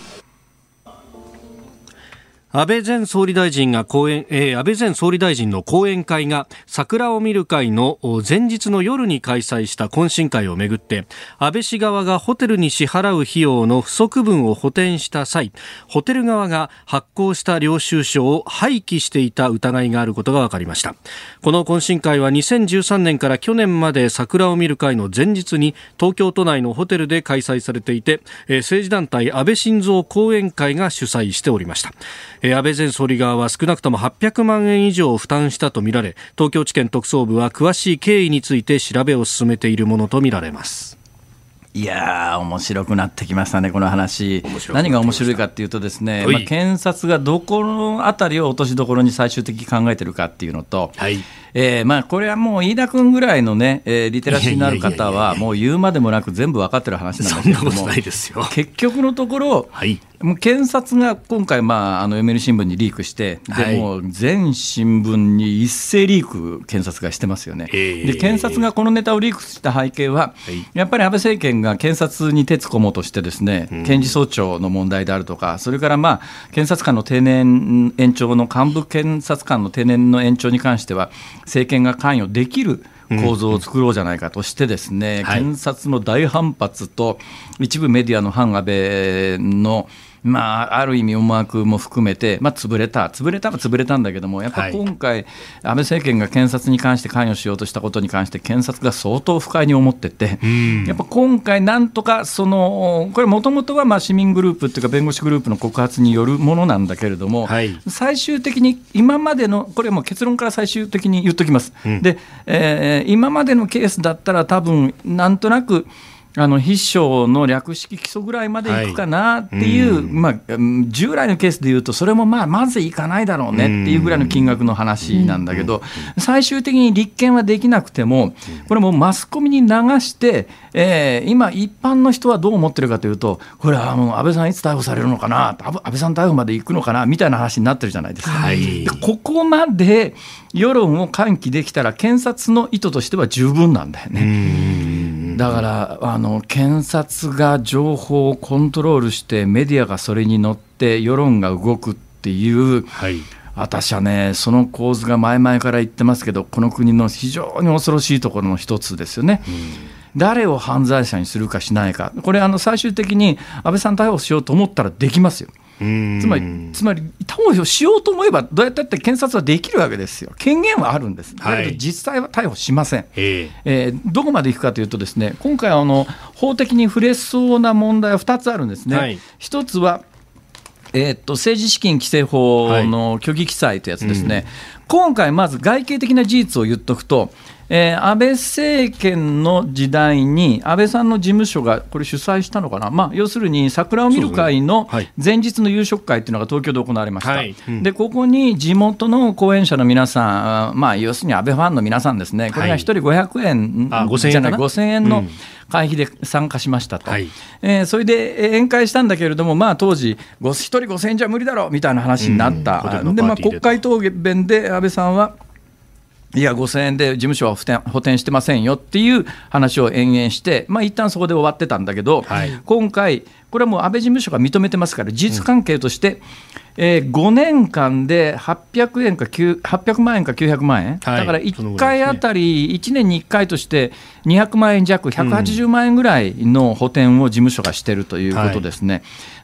安倍前総理大臣が講演、えー、安倍前総理大臣の講演会が桜を見る会の前日の夜に開催した懇親会をめぐって、安倍氏側がホテルに支払う費用の不足分を補填した際、ホテル側が発行した領収書を廃棄していた疑いがあることが分かりました。この懇親会はにせんじゅうさんねんから去年まで桜を見る会の前日に東京都内のホテルで開催されていて、えー、政治団体安倍晋三後援会が主催しておりました。安倍前総理側は少なくともはっぴゃくまんえん以上負担したとみられ、東京地検特捜部は詳しい経緯について調べを進めているものとみられます。 いやー、面白くなってきましたね、この話。何が面白いかっていうとですね、まあ、検察がどこのあたりを落としどころに最終的に考えてるかっていうのと、はい、えーまあ、これはもう飯田君ぐらいの、ねえー、リテラシーのある方はもう言うまでもなく全部分かってる話なんですけども、 そんなことないですよ。 結局のところ、はい、もう検察が今回、まあ、あの読売新聞にリークして、でもう全新聞に一斉リーク検察がしてますよね。で検察がこのネタをリークした背景は、はい、やっぱり安倍政権が検察に手つこもうとしてですね、うん、検事総長の問題であるとか、それから、まあ、検察官の定年延長の幹部検察官の定年の延長に関しては政権が関与できる構造を作ろうじゃないかとしてですね、うん、検察の大反発と一部メディアの反安倍のまあ、ある意味思惑も含めて、まあ、潰れた潰れたは潰れたんだけども、やっぱり今回、はい、安倍政権が検察に関して関与しようとしたことに関して検察が相当不快に思ってて、やっぱ今回なんとかそのこれもともとはまあ市民グループっていうか弁護士グループの告発によるものなんだけれども、はい、最終的に今までのこれも結論から最終的に言っときます、うん、で、えー、今までのケースだったら多分なんとなくあの秘書の略式起訴ぐらいまでいくかなっていう、はい、まあ、従来のケースでいうとそれもまあまずいかないだろうねっていうぐらいの金額の話なんだけど、最終的に立件はできなくてもこれもマスコミに流して、えー、今一般の人はどう思ってるかというと、これはもう安倍さんいつ逮捕されるのかな、安倍さん逮捕まで行くのかなみたいな話になってるじゃないですか、はい、ここまで世論を喚起できたら検察の意図としては十分なんだよね。だからあの検察が情報をコントロールしてメディアがそれに乗って世論が動くっていう、はい、私はねその構図が前々から言ってますけど、この国の非常に恐ろしいところの一つですよね。うん、誰を犯罪者にするかしないか、これあの最終的に安倍さん逮捕しようと思ったらできますよ。つまり、つまり逮捕しようと思えばどうやったって検察はできるわけですよ。権限はあるんです。だけど実際は逮捕しません。はい、えー、どこまでいくかというとですね、今回あの法的に触れそうな問題はふたつあるんですね。はい、ひとつはえー、っと政治資金規正法の虚偽記載というやつですね。はい、うん、今回まず外形的な事実を言っとくと、えー、安倍政権の時代に安倍さんの事務所がこれ主催したのかな、まあ、要するに桜を見る会の前日の夕食会というのが東京で行われました。はい、うん、でここに地元の講演者の皆さん、まあ、要するに安倍ファンの皆さんですね、これがひとりごひゃくえん、はい、じゃないごせんえんの会費で参加しましたと、はい、えー、それで宴会したんだけれども、まあ、当時ひとりごせんえんじゃ無理だろうみたいな話になった。うん、で、まあ、国会答弁で安倍さんはいやごせんえんで事務所は補填、補填してませんよっていう話を延々して、まあ、一旦そこで終わってたんだけど、はい、今回これはもう安倍事務所が認めてますから事実関係として、うん、えー、ごねんかんではっぴゃくえんかはっぴゃくまんえんかきゅうひゃくまんえん、はい、だからいっかいあたりいちねんにいっかいとしてにひゃくまんえん弱ひゃくはちじゅうまんえんぐらいの補填を事務所がしているということですね。はい、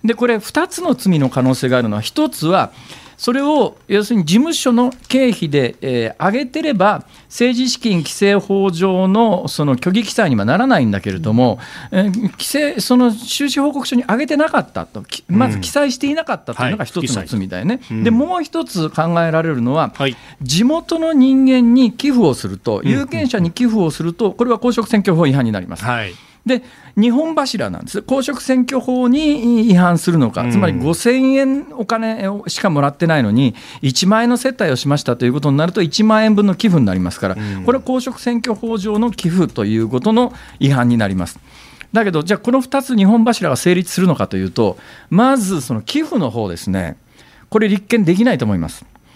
でこれふたつの罪の可能性があるのは、ひとつはそれを要するに事務所の経費で、えー、上げてれば政治資金規正法上のその虚偽記載にはならないんだけれども、うん、えー、規正その収支報告書に上げてなかったと、まず記載していなかったというのが一つの罪だよね。はい、でもう一つ考えられるのは、はい、地元の人間に寄付をすると、有権者に寄付をするとこれは公職選挙法違反になります。はい、でにほん柱なんです。公職選挙法に違反するのか、つまりごせんえんお金しかもらってないのにいちまんえんの接待をしましたということになるといちまんえんぶんの寄付になりますから、これは公職選挙法上の寄付ということの違反になります。だけどじゃあこのふたつにほん柱が成立するのかというと、まずその寄付の方ですね、これ立件できないと思います。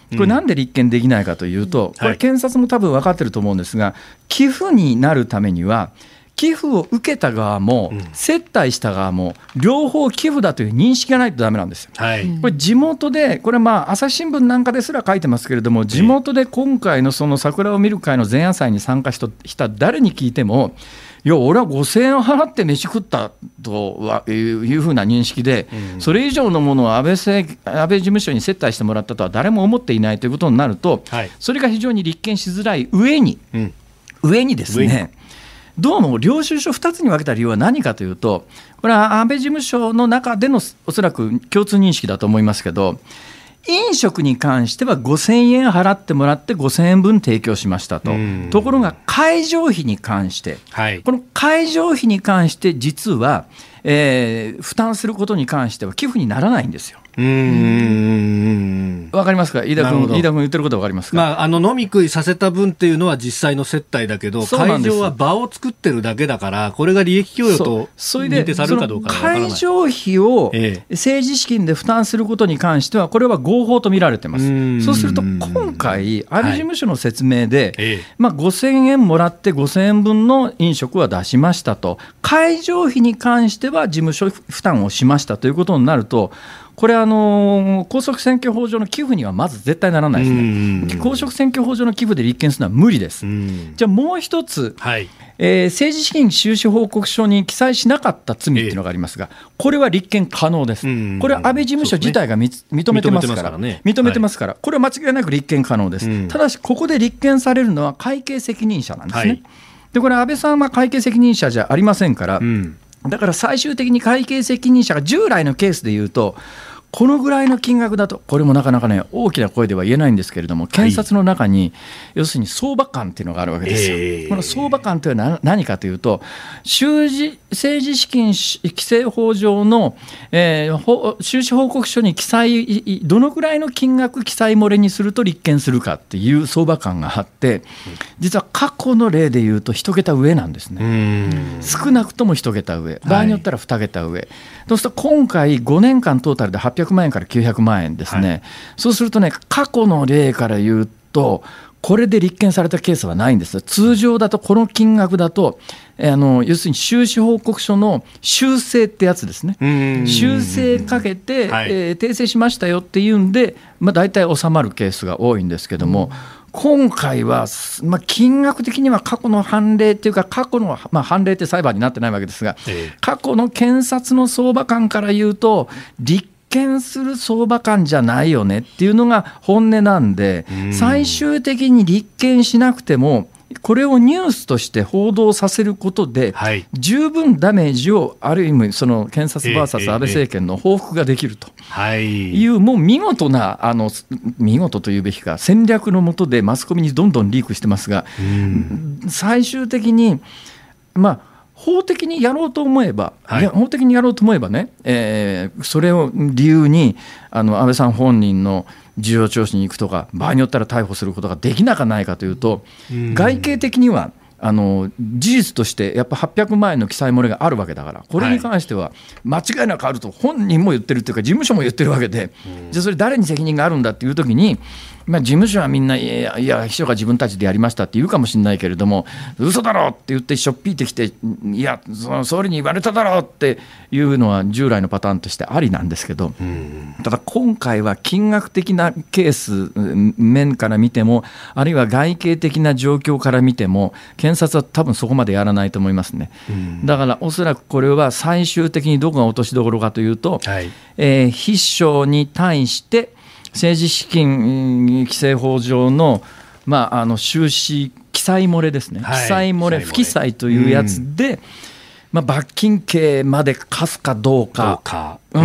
これなんで立件できないかというと、これ検察も多分分かってると思うんですが、寄付になるためには寄付を受けた側も接待した側も両方寄付だという認識がないとダメなんですよ、はい、これ地元で、これまあ朝日新聞なんかですら書いてますけれども、地元で今回のその桜を見る会の前夜祭に参加した誰に聞いても、いや俺はごせんえん払って飯食ったというふうな認識で、それ以上のものを安倍政、安倍事務所に接待してもらったとは誰も思っていないということになると、それが非常に立件しづらい上に、上にですね、どうも領収書ふたつに分けた理由は何かというと、これは安倍事務所の中でのおそらく共通認識だと思いますけど、飲食に関してはごせんえん払ってもらってごせんえんぶん提供しましたと。ところが会場費に関して、はい、この会場費に関して実は、えー、負担することに関しては寄付にならないんですよ。うーん、わかりますか、飯田君、飯田君言ってることわかりますか。 まあ、あの飲み食いさせた分っていうのは実際の接待だけど、会場は場を作ってるだけだから、これが利益供与と認定されるかどうかわからない。 会場費を政治資金で負担することに関しては、これは合法と見られてます。うそうすると今回安倍事務所の説明で、はい、まあ、ごせんえんもらってごせんえんぶんの飲食は出しましたと、会場費に関しては事務所負担をしましたということになると、これあの公職選挙法上の寄付にはまず絶対ならないですね。公職選挙法上の寄付で立件するのは無理です。じゃあもう一つ、はい、えー、政治資金収支報告書に記載しなかった罪っていうのがありますが、これは立件可能です。これは安倍事務所自体が、ね、認めてますから、ね、認めてますから、はい、これは間違いなく立件可能です。ただしここで立件されるのは会計責任者なんですね、はい、でこれ安倍さんは会計責任者じゃありませんから、うん、だから最終的に会計責任者が従来のケースでいうと、このぐらいの金額だと、これもなかなかね大きな声では言えないんですけれども、検察の中に、はい、要するに相場感っていうのがあるわけですよ、えー、この相場感というのは何かというと、収支政治資金規正法上の、えー、収支報告書に記載、どのぐらいの金額記載漏れにすると立件するかっていう相場感があって、実は過去の例でいうと一桁上なんですね。少なくとも一桁上、場合によったら二桁上、はい、そうすると今回ごねんかんトータルではっぴゃくまんえんからきゅうひゃくまんえんですね、はい、そうするとね、過去の例から言うとこれで立件されたケースはないんです。通常だとこの金額だと、あの要するに収支報告書の修正ってやつですね、修正かけて、はい、えー、訂正しましたよっていうんで、まあ、大体収まるケースが多いんですけども、今回は、まあ、金額的には過去の判例っていうか、過去の、まあ、判例って裁判になってないわけですが、ええ、過去の検察の相場感から言うと立件する相場感じゃないよねっていうのが本音なんで、最終的に立件しなくてもこれをニュースとして報道させることで、はい、十分ダメージをある意味その検察 ブイエス 安倍政権の報復ができるという、もう見事なあの見事というべきか戦略の下でマスコミにどんどんリークしてますが、最終的にまあ法的にやろうと思えば、はい、いや法的にやろうと思えばね、えー、それを理由にあの安倍さん本人の事情聴取に行くとか、場合によったら逮捕することができなかないかというと、外形的にはあの事実としてやっぱはっぴゃくまんえんの記載漏れがあるわけだから、これに関しては間違いなくあると本人も言ってるというか事務所も言ってるわけで、じゃあそれ誰に責任があるんだっていうときに、まあ、事務所はみんないや、いや秘書が自分たちでやりましたって言うかもしれないけれども、嘘だろって言ってしょっぴいてきて、いやその総理に言われただろっていうのは従来のパターンとしてありなんですけど、ただ今回は金額的なケース面から見ても、あるいは外形的な状況から見ても検察は多分そこまでやらないと思いますね。だからおそらくこれは最終的にどこが落としどころかというと、はい、えー、秘書に対して政治資金規正法上の、まあ、あの収支記載漏れですね、はい、記載漏れ不記載というやつで、まあ、罰金刑まで課すかどうか、どうか、うん、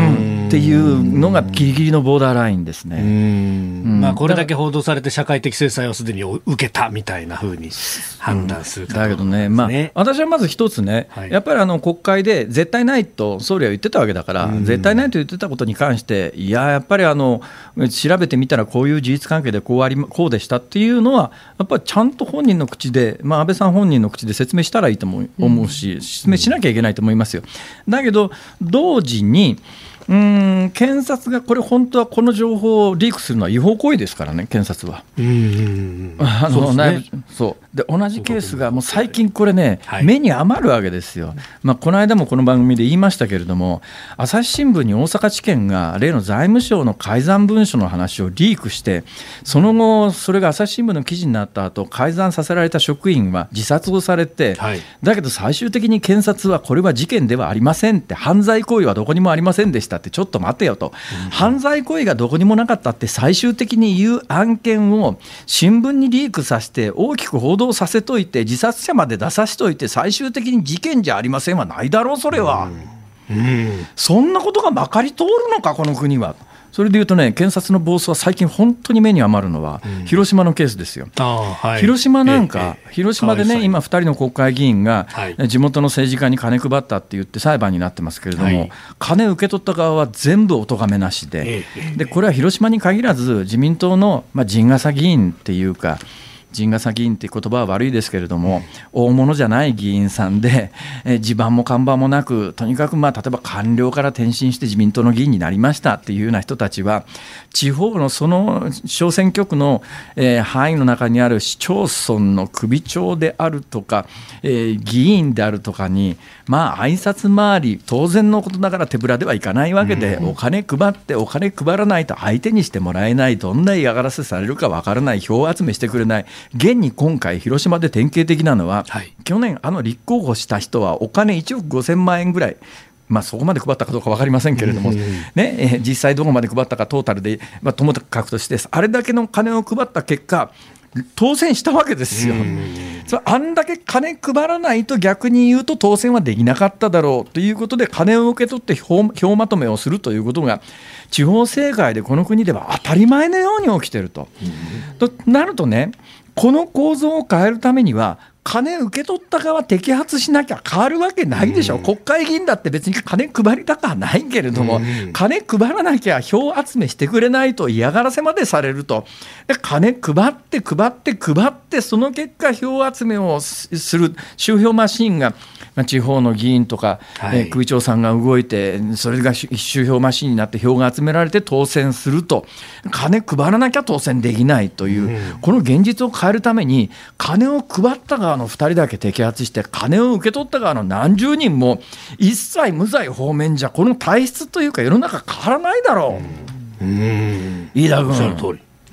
っていうのがギリギリのボーダーラインですね。うん、 まあ、これだけ報道されて社会的制裁をすでに受けたみたいな風に判断するか、 うん、だけどね、まあ、私はまず一つね、はい、やっぱりあの国会で絶対ないと総理は言ってたわけだから、うん、絶対ないと言ってたことに関して、いややっぱりあの調べてみたらこういう事実関係でこうありこうでしたっていうのはやっぱりちゃんと本人の口で、まあ、安倍さん本人の口で説明したらいいと思うし、説明しなきゃいけないと思いますよ。だけど同時にうーん検察がこれ本当はこの情報をリークするのは違法行為ですからね、検察は。うんうんあのそうですね、そうで同じケースがもう最近これね、はい、目に余るわけですよ。まあ、この間もこの番組で言いましたけれども、朝日新聞に大阪地検が例の財務省の改ざん文書の話をリークして、その後それが朝日新聞の記事になった後、改ざんさせられた職員は自殺をされて、はい、だけど最終的に検察はこれは事件ではありませんって、犯罪行為はどこにもありませんでしたって、ちょっと待てよと、うん、犯罪行為がどこにもなかったって最終的に言う案件を新聞にリークさせて大きく報道させといて、自殺者まで出させといて、最終的に事件じゃありませんはないだろう、それは、うんうん、そんなことがまかり通るのかこの国は。それでいうとね、検察の暴走は最近本当に目に余るのは、うん、広島のケースですよ。あ、はい、広島なんか、ええ、広島でね、今ふたりの国会議員が、はい、地元の政治家に金配ったって言って裁判になってますけれども、はい、金受け取った側は全部お咎めなしで、え、でこれは広島に限らず自民党の、まあ、陣笠議員っていうか、陣笠議員って言葉は悪いですけれども、大物じゃない議員さんで、え地盤も看板もなく、とにかくまあ例えば官僚から転身して自民党の議員になりましたっていうような人たちは、地方のその小選挙区の、えー、範囲の中にある市町村の首長であるとか、えー、議員であるとかに、まあ挨拶回り、当然のことながら手ぶらではいかないわけで、うん、お金配ってお金配らないと相手にしてもらえない、どんな嫌がらせされるか分からない、票集めしてくれない。現に今回広島で典型的なのは、はい、去年あの立候補した人はお金いちおくごせんまんえんぐらい、まあ、そこまで配ったかどうか分かりませんけれども、ねえー、実際どこまで配ったかトータルで、まあ、ともかくとしてあれだけの金を配った結果当選したわけですよ。それあんだけ金配らないと逆に言うと当選はできなかっただろうということで、金を受け取って 票, 票まとめをするということが地方政界でこの国では当たり前のように起きていると、となるとね、この構造を変えるためには金受け取った側摘発しなきゃ変わるわけないでしょ。国会議員だって別に金配りたくはないけれども、金配らなきゃ票集めしてくれないと嫌がらせまでされると。で金配って配って配って、その結果票集めをする集票マシンが地方の議員とか、はい、えー、首長さんが動いて、それが集票マシンになって票が集められて当選すると、金配らなきゃ当選できないという、うん、この現実を変えるために金を配った側のふたりだけ摘発して、金を受け取った側の何十人も一切無罪放免じゃ、この体質というか世の中変わらないだろう。うん、飯田君、おっしゃる通り。うん、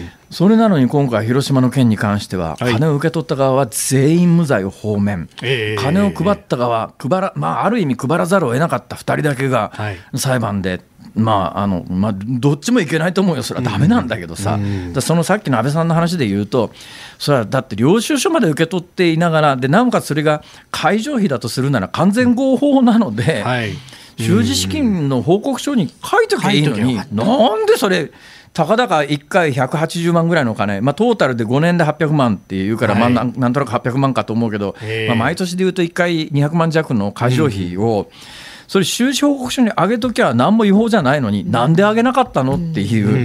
それなのに今回広島の件に関しては、はい、金を受け取った側は全員無罪を放免、えー、金を配った側、配ら、まあ、ある意味配らざるを得なかったふたりだけが裁判で、はい、まああのまあ、どっちもいけないと思うよ、それはダメなんだけどさ、うん、だそのさっきの安倍さんの話で言うと、それはだって領収書まで受け取っていながらで、なおかつそれが会場費だとするなら完全合法なので、はい、収支資金の報告書に書いときゃいいのに、なんでそれたかだかいっかいひゃくはちじゅうまんぐらいのお金、まあ、トータルでごねんではっぴゃくまんっていうから、はい、まあ、なんなんとなくはっぴゃくまんかと思うけど、まあ、毎年でいうといっかいにひゃくまん弱の会場費を、うん、それ収支報告書に上げときゃ何も違法じゃないのに、なんで上げなかったのっていう、うん、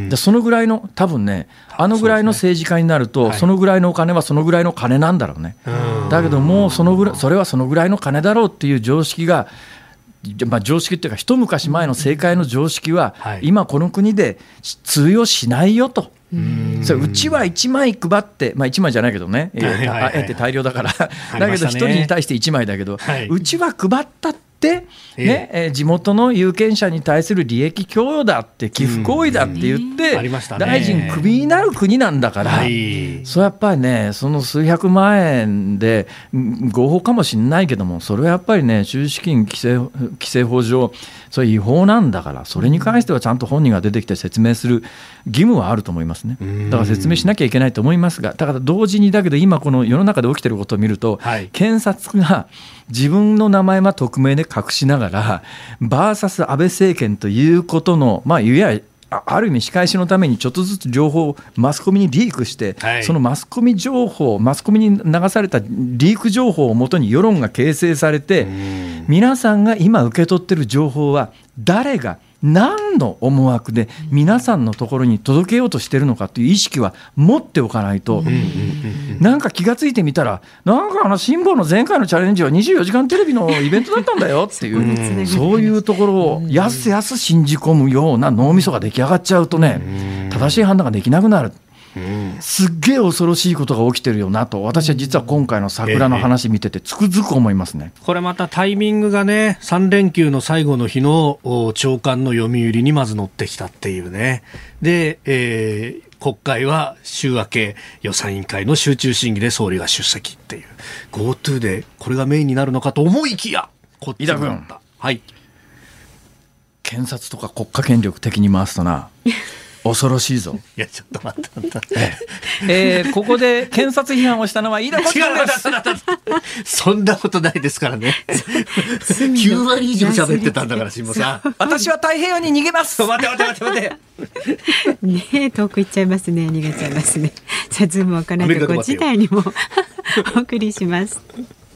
でそのぐらいの多分ね、あのぐらいの政治家になると、 そ,、ね、そのぐらいのお金はそのぐらいの金なんだろうね、はい、だけどもうそのぐらい、それはそのぐらいの金だろうっていう常識が、まあ、常識っていうか一昔前の政界の常識は今この国で通用しないよと。うそれうちはいちまい配って、まあ、いちまいじゃないけどね、えー、あえて大量だからだけどひとりに対していちまいだけど、はい、うちは配ったってね、えー、地元の有権者に対する利益供与だって寄付行為だって言って、うんね、大臣クビになる国なんだから、はい、そうやっぱりね、その数百万円で合法かもしれないけども、それはやっぱりね、収支資金規正、規正法上それ違法なんだから、それに関してはちゃんと本人が出てきて説明する義務はあると思いますね。だから説明しなきゃいけないと思いますが、だから同時にだけど今この世の中で起きていることを見ると、はい、検察が自分の名前は匿名で隠しながらバーサス安倍政権ということの、まあ、いわゆるある意味仕返しのためにちょっとずつ情報をマスコミにリークして、はい、そのマスコミ情報、マスコミに流されたリーク情報をもとに世論が形成されて、皆さんが今受け取っている情報は誰が何の思惑で皆さんのところに届けようとしてるのかという意識は持っておかないと、なんか気がついてみたらなんかあの辛坊の前回のチャレンジはにじゅうよじかんテレビのイベントだったんだよっていうそういうところをやすやす信じ込むような脳みそが出来上がっちゃうとね、正しい判断ができなくなる。すっげえ恐ろしいことが起きてるよなと、私は実は今回の桜の話見ててつくづく思いますね。 これまたタイミングがね、さん連休の最後の日の朝刊の読売にまず乗ってきたっていうね。で、えー、国会は週明け予算委員会の集中審議で総理が出席っていう GoTo でこれがメインになるのかと思いきや、こっちだった。はい。 検察とか国家権力的に回すとな恐ろしいぞ。 いやちょっと待って待って、 えー、ここで検察批判をしたのは飯田浩司さんです。 そんなことないですからね。きゅうわり以上喋ってたんだから辛坊さん。 私は太平洋に逃げます。 待て待て待て待て。 ねえ、遠く行っちゃいますね。逃げちゃいますね。さあズームをかなとご時代にもお送りします。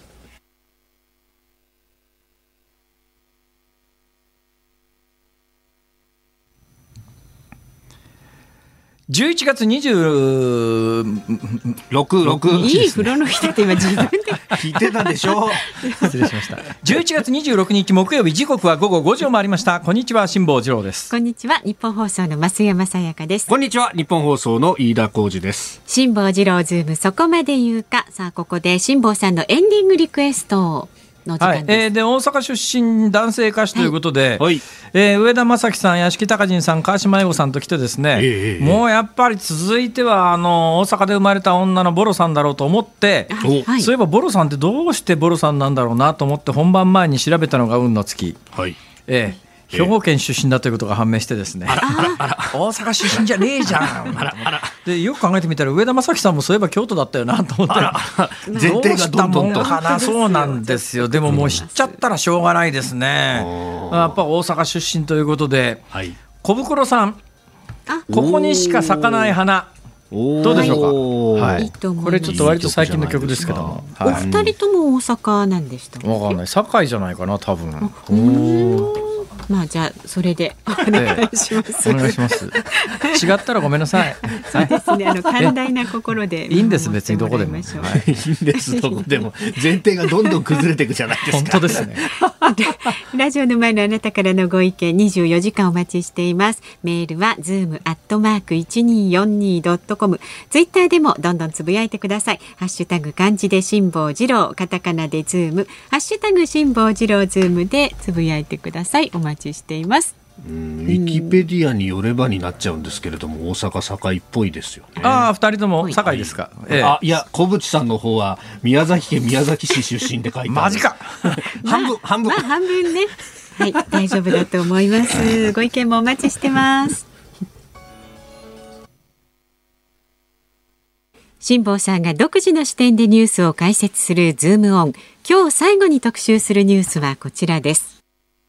じゅういちがつにじゅうろく、ろくいい風呂の日だって今自分で聞いてたでしょ。 失礼しました。じゅういちがつにじゅうろくにち木曜日、時刻は午後ごじを回りました。こんにちは、辛坊治郎です。 こんにちは、日本放送の増山さやかです。 こんにちは、日本放送の飯田浩司です。 辛坊治郎ズームそこまで言うか。さあここで辛坊さんのエンディングリクエストの時間です。はい、えー、で大阪出身男性歌手ということで、はい、えー、上田正樹さん、屋敷隆人さん、川島英吾さんと来てですね、えー、もうやっぱり続いてはあの大阪で生まれた女のボロさんだろうと思って、はい、そういえばボロさんってどうしてボロさんなんだろうなと思って本番前に調べたのが運の月、はい、えー兵庫県出身だということが判明してですね、あらあらあら大阪出身じゃねえじゃんあらあらでよく考えてみたら上田正樹さんもそういえば京都だったよなと思って前提がどんどんとかな。そうなんですよ。でももう知っちゃったらしょうがないですね。やっぱ大阪出身ということで、はい、小袋さん、ここにしか咲かない花、どうでしょうか。はい、いいと思います。これちょっと割と最近の曲ですけども、 はい、お二人とも大阪なんでしたっけ。 わかんない、堺じゃないかな多分。 おまあじゃあそれでお願いします、 ええ、お願いします。違ったらごめんなさい。 そうですね、あの寛大な心でいいんです、別にどこでも、はい、 いいんですどこでも。前提がどんどん崩れていくじゃないですか。 本当ですね。 ラジオの前のあなたからのご意見にじゅうよじかんお待ちしています。メールは ズームアットマークいちにーよんにードットコム、 ツイッターでもどんどんつぶやいてください。ハッシュタグ漢字で辛坊治郎、カタカナでズーム、ハッシュタグ辛坊治郎ズームでつぶやいてください。お待ちしています。 うん、ウィキペディアによればになっちゃうんですけれども、大阪堺っぽいですよね。 ああ、二人とも堺ですか。 はい、ええ、あ、いや小渕さんの方は宮崎県宮崎市出身で書いてある。 マジか。 半分半分、 まあ、半分ね。はい、大丈夫だと思います。ご意見もお待ちしてます。辛坊さんが独自の視点でニュースを解説するズームオン。今日最後に特集するニュースはこちらです。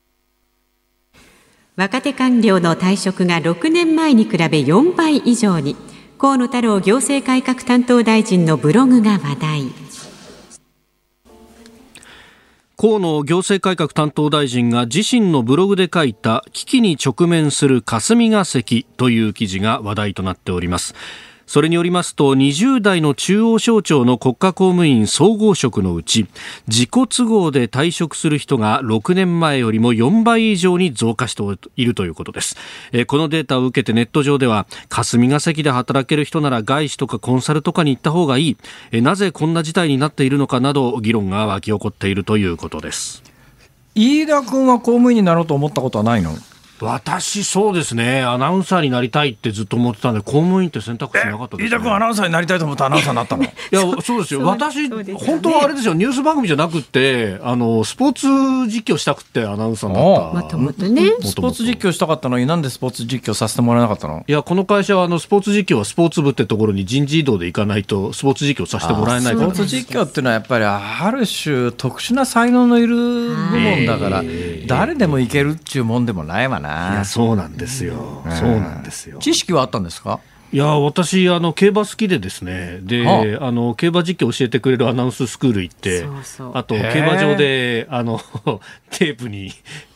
若手官僚の退職がろくねんまえに比べよんばい以上に。河野太郎行政改革担当大臣のブログが話題。 河野行政改革担当大臣が自身のブログで書いた危機に直面する霞が関という記事が話題となっております。それによりますと、にじゅう代の中央省庁の国家公務員総合職のうち、自己都合で退職する人がろくねんまえよりもよんばい以上に増加しているということです。えー、このデータを受けてネット上では、霞が関で働ける人なら外資とかコンサルとかに行った方がいい、えー、なぜこんな事態になっているのかなど議論が沸き起こっているということです。 飯田君は公務員になろうと思ったことはないの？ 私そうですね、アナウンサーになりたいってずっと思ってたんで、公務員って選択肢なかったですね。 飯田君アナウンサーになりたいと思ったらアナウンサーになったの？いやそうですよ。私本当はあれですよ、ニュース番組じゃなくて、あのスポーツ実況したくてアナウンサーになった。 もともとね、 スポーツ実況したかったのになんでスポーツ実況させてもらえなかったの？ いやこの会社はあのスポーツ実況はスポーツ部ってところに人事異動で行かないとスポーツ実況させてもらえないから。 スポーツ実況っていうのはやっぱりある種特殊な才能のいる部門だから、誰でもいけるっちゅうもんでもないわな。 いやそうなんですよ、そうなんですよ。 知識はあったんですか？ いや私あの競馬好きでですね、で、はあ、あの競馬実況教えてくれるアナウンススクール行って、そうそう、あと競馬場であのテープに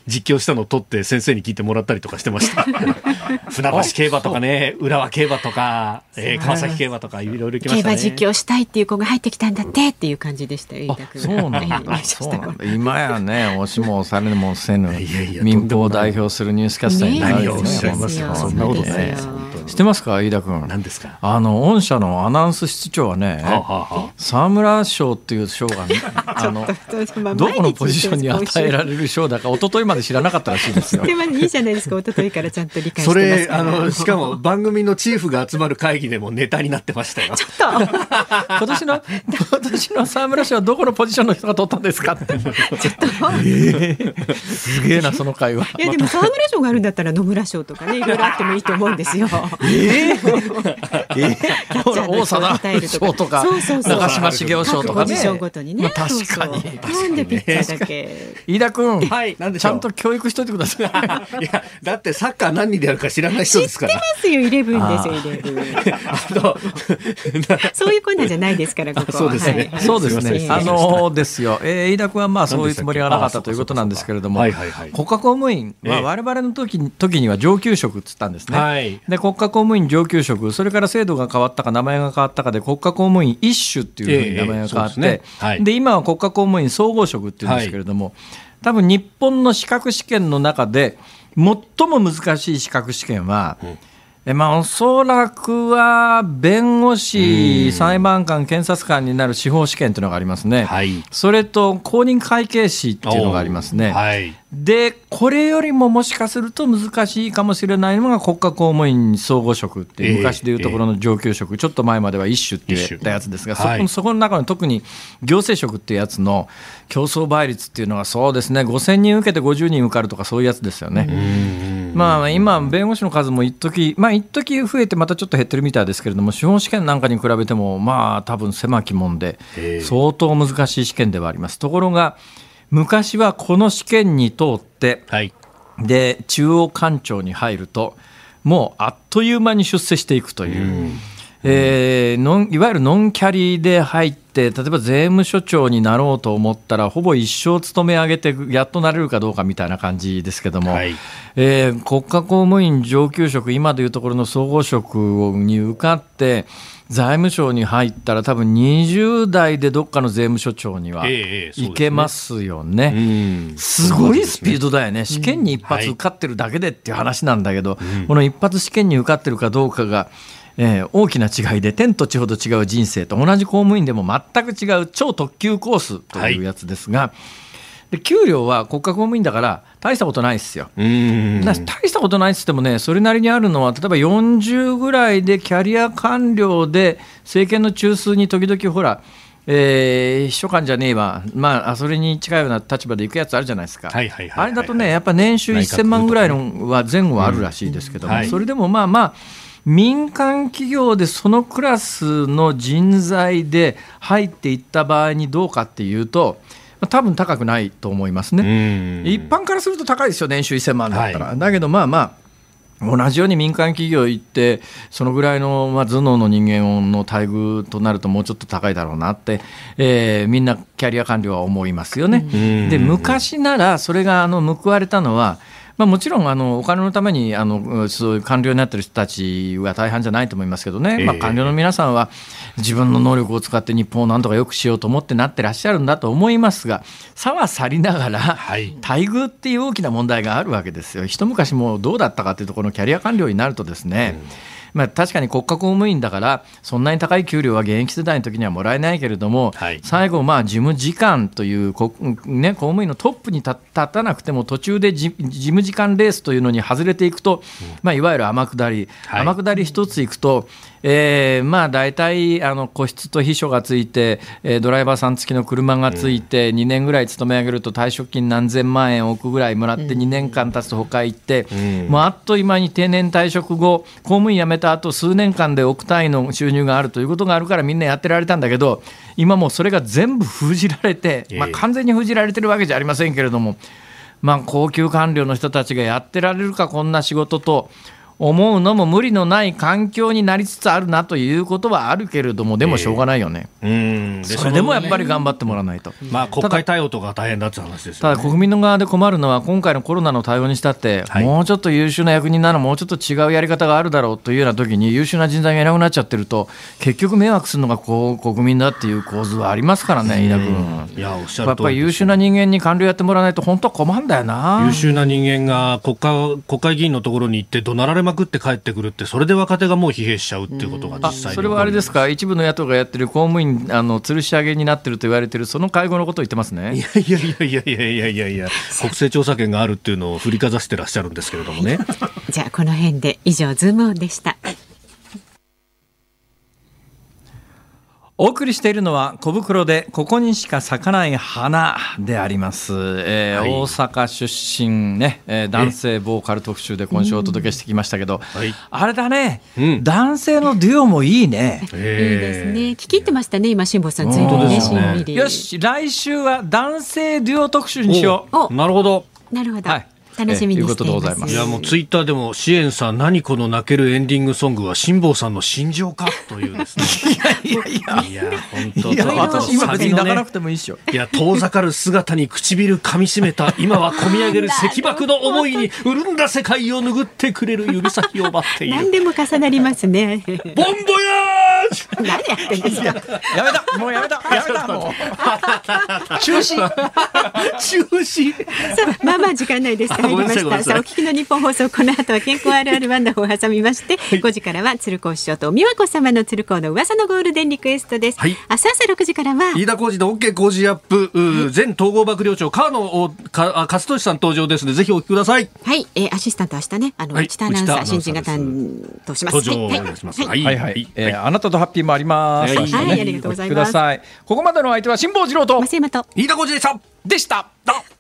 実況したのを撮って先生に聞いてもらったりとかしてました船橋競馬とかね、浦和競馬とか、えー、川崎競馬とかいろいろ来ましたね。 競馬実況したいっていう子が入ってきたんだってっていう感じでしたよ。 そうなんだそうなんだ今やね押しも押されもせぬ民放を代表するニュースキャスターになるよね。 何をおっしゃいますか。そんなことね。 知ってますか飯田君。 何ですか。 あの御社のアナウンス室長はね、はあはあ、沢村賞っていう賞が、ね、あのどこのポジションに与えられる賞だか一昨日まで知らなかったらしいですよ。 でもいいじゃないですか。一昨日からちゃんと理解してますから。 それあのしかも番組のチーフが集まる会議でもネタになってましたよ。 ちょっと今年の今年の沢村賞はどこのポジションの人が取ったんですかってちょっと、えー、すげえなその会話。 いやでも沢村賞があるんだったら野村賞とかねいろいろあってもいいと思うんですよ。 えー、えー、大貞賞とか長嶋茂雄賞とかね。 各ポジションごとにね。 まあ、確かに。 そうそうなんでピッチャーだけ。 飯田君、 はい、なんでしちゃんと教育しといてください。 いやだってサッカー何人でやるか知らない人ですから。 知ってますよイレブンですよイレブン。あのそういうコーナーじゃないですからここは。 そうですね。 はい、 そうですね。あのですよ。えー、飯田君はまあそういうつもりはなかったということなんですけれども、国家公務員は我々の時に時には上級職っつったんですね。はい、で国家公務員上級職、それから制度が変わったか名前が変わったかで国家公務員一種っていうふうに名前が変わって、えーえー で, ねはい、で今は国家公務員総合職っていうんですけれども、はい、多分日本の資格試験の中で最も難しい資格試験は、うんえまあ、おそらくは弁護士、裁判官、検察官になる司法試験というのがありますね、はい、それと公認会計士っていうのがありますね、はい、でこれよりももしかすると難しいかもしれないのが国家公務員総合職っていう、昔でいうところの上級職、えー、ちょっと前までは一種って言ったやつですが、そこ、はい、そこの中の特に行政職っていうやつの競争倍率っていうのはそうですね、ごせんにん受けてごじゅうにん受かるとかそういうやつですよね。うんまあ、今弁護士の数も一時、まあ、一時増えてまたちょっと減ってるみたいですけれども、司法試験なんかに比べてもまあ多分狭き門で相当難しい試験ではあります。ところが昔はこの試験に通って、はい、で中央官庁に入るともうあっという間に出世していくという、うんえー、ノンいわゆるノンキャリで入って例えば税務署長になろうと思ったらほぼ一生勤め上げてやっとなれるかどうかみたいな感じですけども、はいえー、国家公務員上級職今でいうところの総合職に受かって財務省に入ったら多分にじゅう代でどっかの税務署長にはいけますよね、えー、ねすごいスピードだよね。試験に一発受かってるだけでっていう話なんだけど、うん、この一発試験に受かってるかどうかがえー、大きな違いで天と地ほど違う人生と同じ公務員でも全く違う超特急コースというやつですが、はい、で給料は国家公務員だから大したことないですよ。うん大したことないっつってもね、それなりにあるのは例えばよんじゅうぐらいでキャリア官僚で政権の中枢に時々ほらえー、秘書官じゃねえわ、まあ、それに近いような立場で行くやつあるじゃないですか。あれだとねやっぱ年収せんまんぐらいのは前後はあるらしいですけども、うんはい、それでもまあまあ民間企業でそのクラスの人材で入っていった場合にどうかっていうと多分高くないと思いますね。一般からすると高いですよ年収せんまんだったら、はい、だけどまあまあ同じように民間企業行ってそのぐらいの、まあ、頭脳の人間の待遇となるともうちょっと高いだろうなって、えー、みんなキャリア官僚は思いますよね。で昔ならそれがあの報われたのはまあ、もちろんあのお金のためにあのそういう官僚になっている人たちは大半じゃないと思いますけどね、まあ、官僚の皆さんは自分の能力を使って日本をなんとか良くしようと思ってなってらっしゃるんだと思いますが、差は去りながら待遇っていう大きな問題があるわけですよ。一昔もどうだったかというところのキャリア官僚になるとですね、うんまあ、確かに国家公務員だからそんなに高い給料は現役世代の時にはもらえないけれども、はい、最後まあ事務次官という、ね、公務員のトップに立たなくても途中で事務次官レースというのに外れていくと、うんまあ、いわゆる天下り、はい、天下り一ついくとえー、まあ大体あの個室と秘書がついて、えー、ドライバーさん付きの車がついて、うん、にねんぐらい勤め上げると退職金何千万円億ぐらいもらってにねんかん経つと他行って、うん、もうあっという間に定年退職後公務員辞めた後数年間で億単位の収入があるということがあるからみんなやってられたんだけど、今もうそれが全部封じられて、まあ、完全に封じられてるわけじゃありませんけれども、まあ、高級官僚の人たちがやってられるかこんな仕事と思うのも無理のない環境になりつつあるなということはあるけれども、でもしょうがないよね、 えー、うんそれでもやっぱり頑張ってもらわないと、 まあ、国会対応とか大変だって話ですよね。 ただ国民の側で困るのは、今回のコロナの対応にしたって、はい、もうちょっと優秀な役人ならもうちょっと違うやり方があるだろうというような時に優秀な人材がいなくなっちゃってると、結局迷惑するのがこう国民だっていう構図はありますからね、飯田君。 いや、おっしゃる通りですよ。 やっぱり優秀な人間に官僚やってもらわないと本当は困るんだよな。 優秀な人間が国会、国会議員のところに行って怒鳴られまくって帰ってくるって、それで若手がもう疲弊しちゃうっていうことが実際に。 それはあれですか、一部の野党がやってる公務員あの吊るし上げになってると言われてるその会合のことを言ってますね。 いやいやいやいやいやいやいやいや国政調査権があるっていうのを振りかざしてらっしゃるんですけれどもねじゃあこの辺で以上ズームオンでした。 お送りしているのは小袋でここにしか咲かない花であります、えーはい、大阪出身、ねえー、男性ボーカル特集で今週お届けしてきましたけど、はい、あれだね、うん、男性のデュオもいいね。 いいですね。聞き入ってましたね今辛坊さん、ずいぶんねしんみり。 よし、来週は男性デュオ特集にしよう。 なるほどなるほど、はい、楽しみにしています。 いや、もうツイッターでも支援さん何この泣けるエンディングソングは辛坊さんの心情かというですねいやいやいや本当いや私今別に泣かなくてもいいっしょ。 いや、遠ざかる姿に唇噛みしめた今は込み上げる石爆の思いに潤んだ世界を拭ってくれる指先を待っている。 何でも重なりますねボンボヤージ何やってんですか。 やめたもうやめたやめたもう中止中止さあ、まあまあ時間ないです。入りました。さあ、お聞きの日本放送、この後は健康あるあるワンダホーを挟みまして、はい、ごじからは鶴光師匠と美和子様の鶴光の噂のゴールデンリクエストです、はい、明日朝ろくじからは飯田浩司の OK 工事アップ、はい、前統合幕僚長川野か勝利さん登場ですのでぜひお聞きください。 はい、えー、アシスタント明日ね、あの、はい、内田アナウンサー新人が担当します。 登場お願いします。 はいはいはい、えー、あなたとハッピーもあります。 はい、はい、ありがとうございます。 ここまでの相手は辛坊治郎と増山と飯田浩司でしたでした。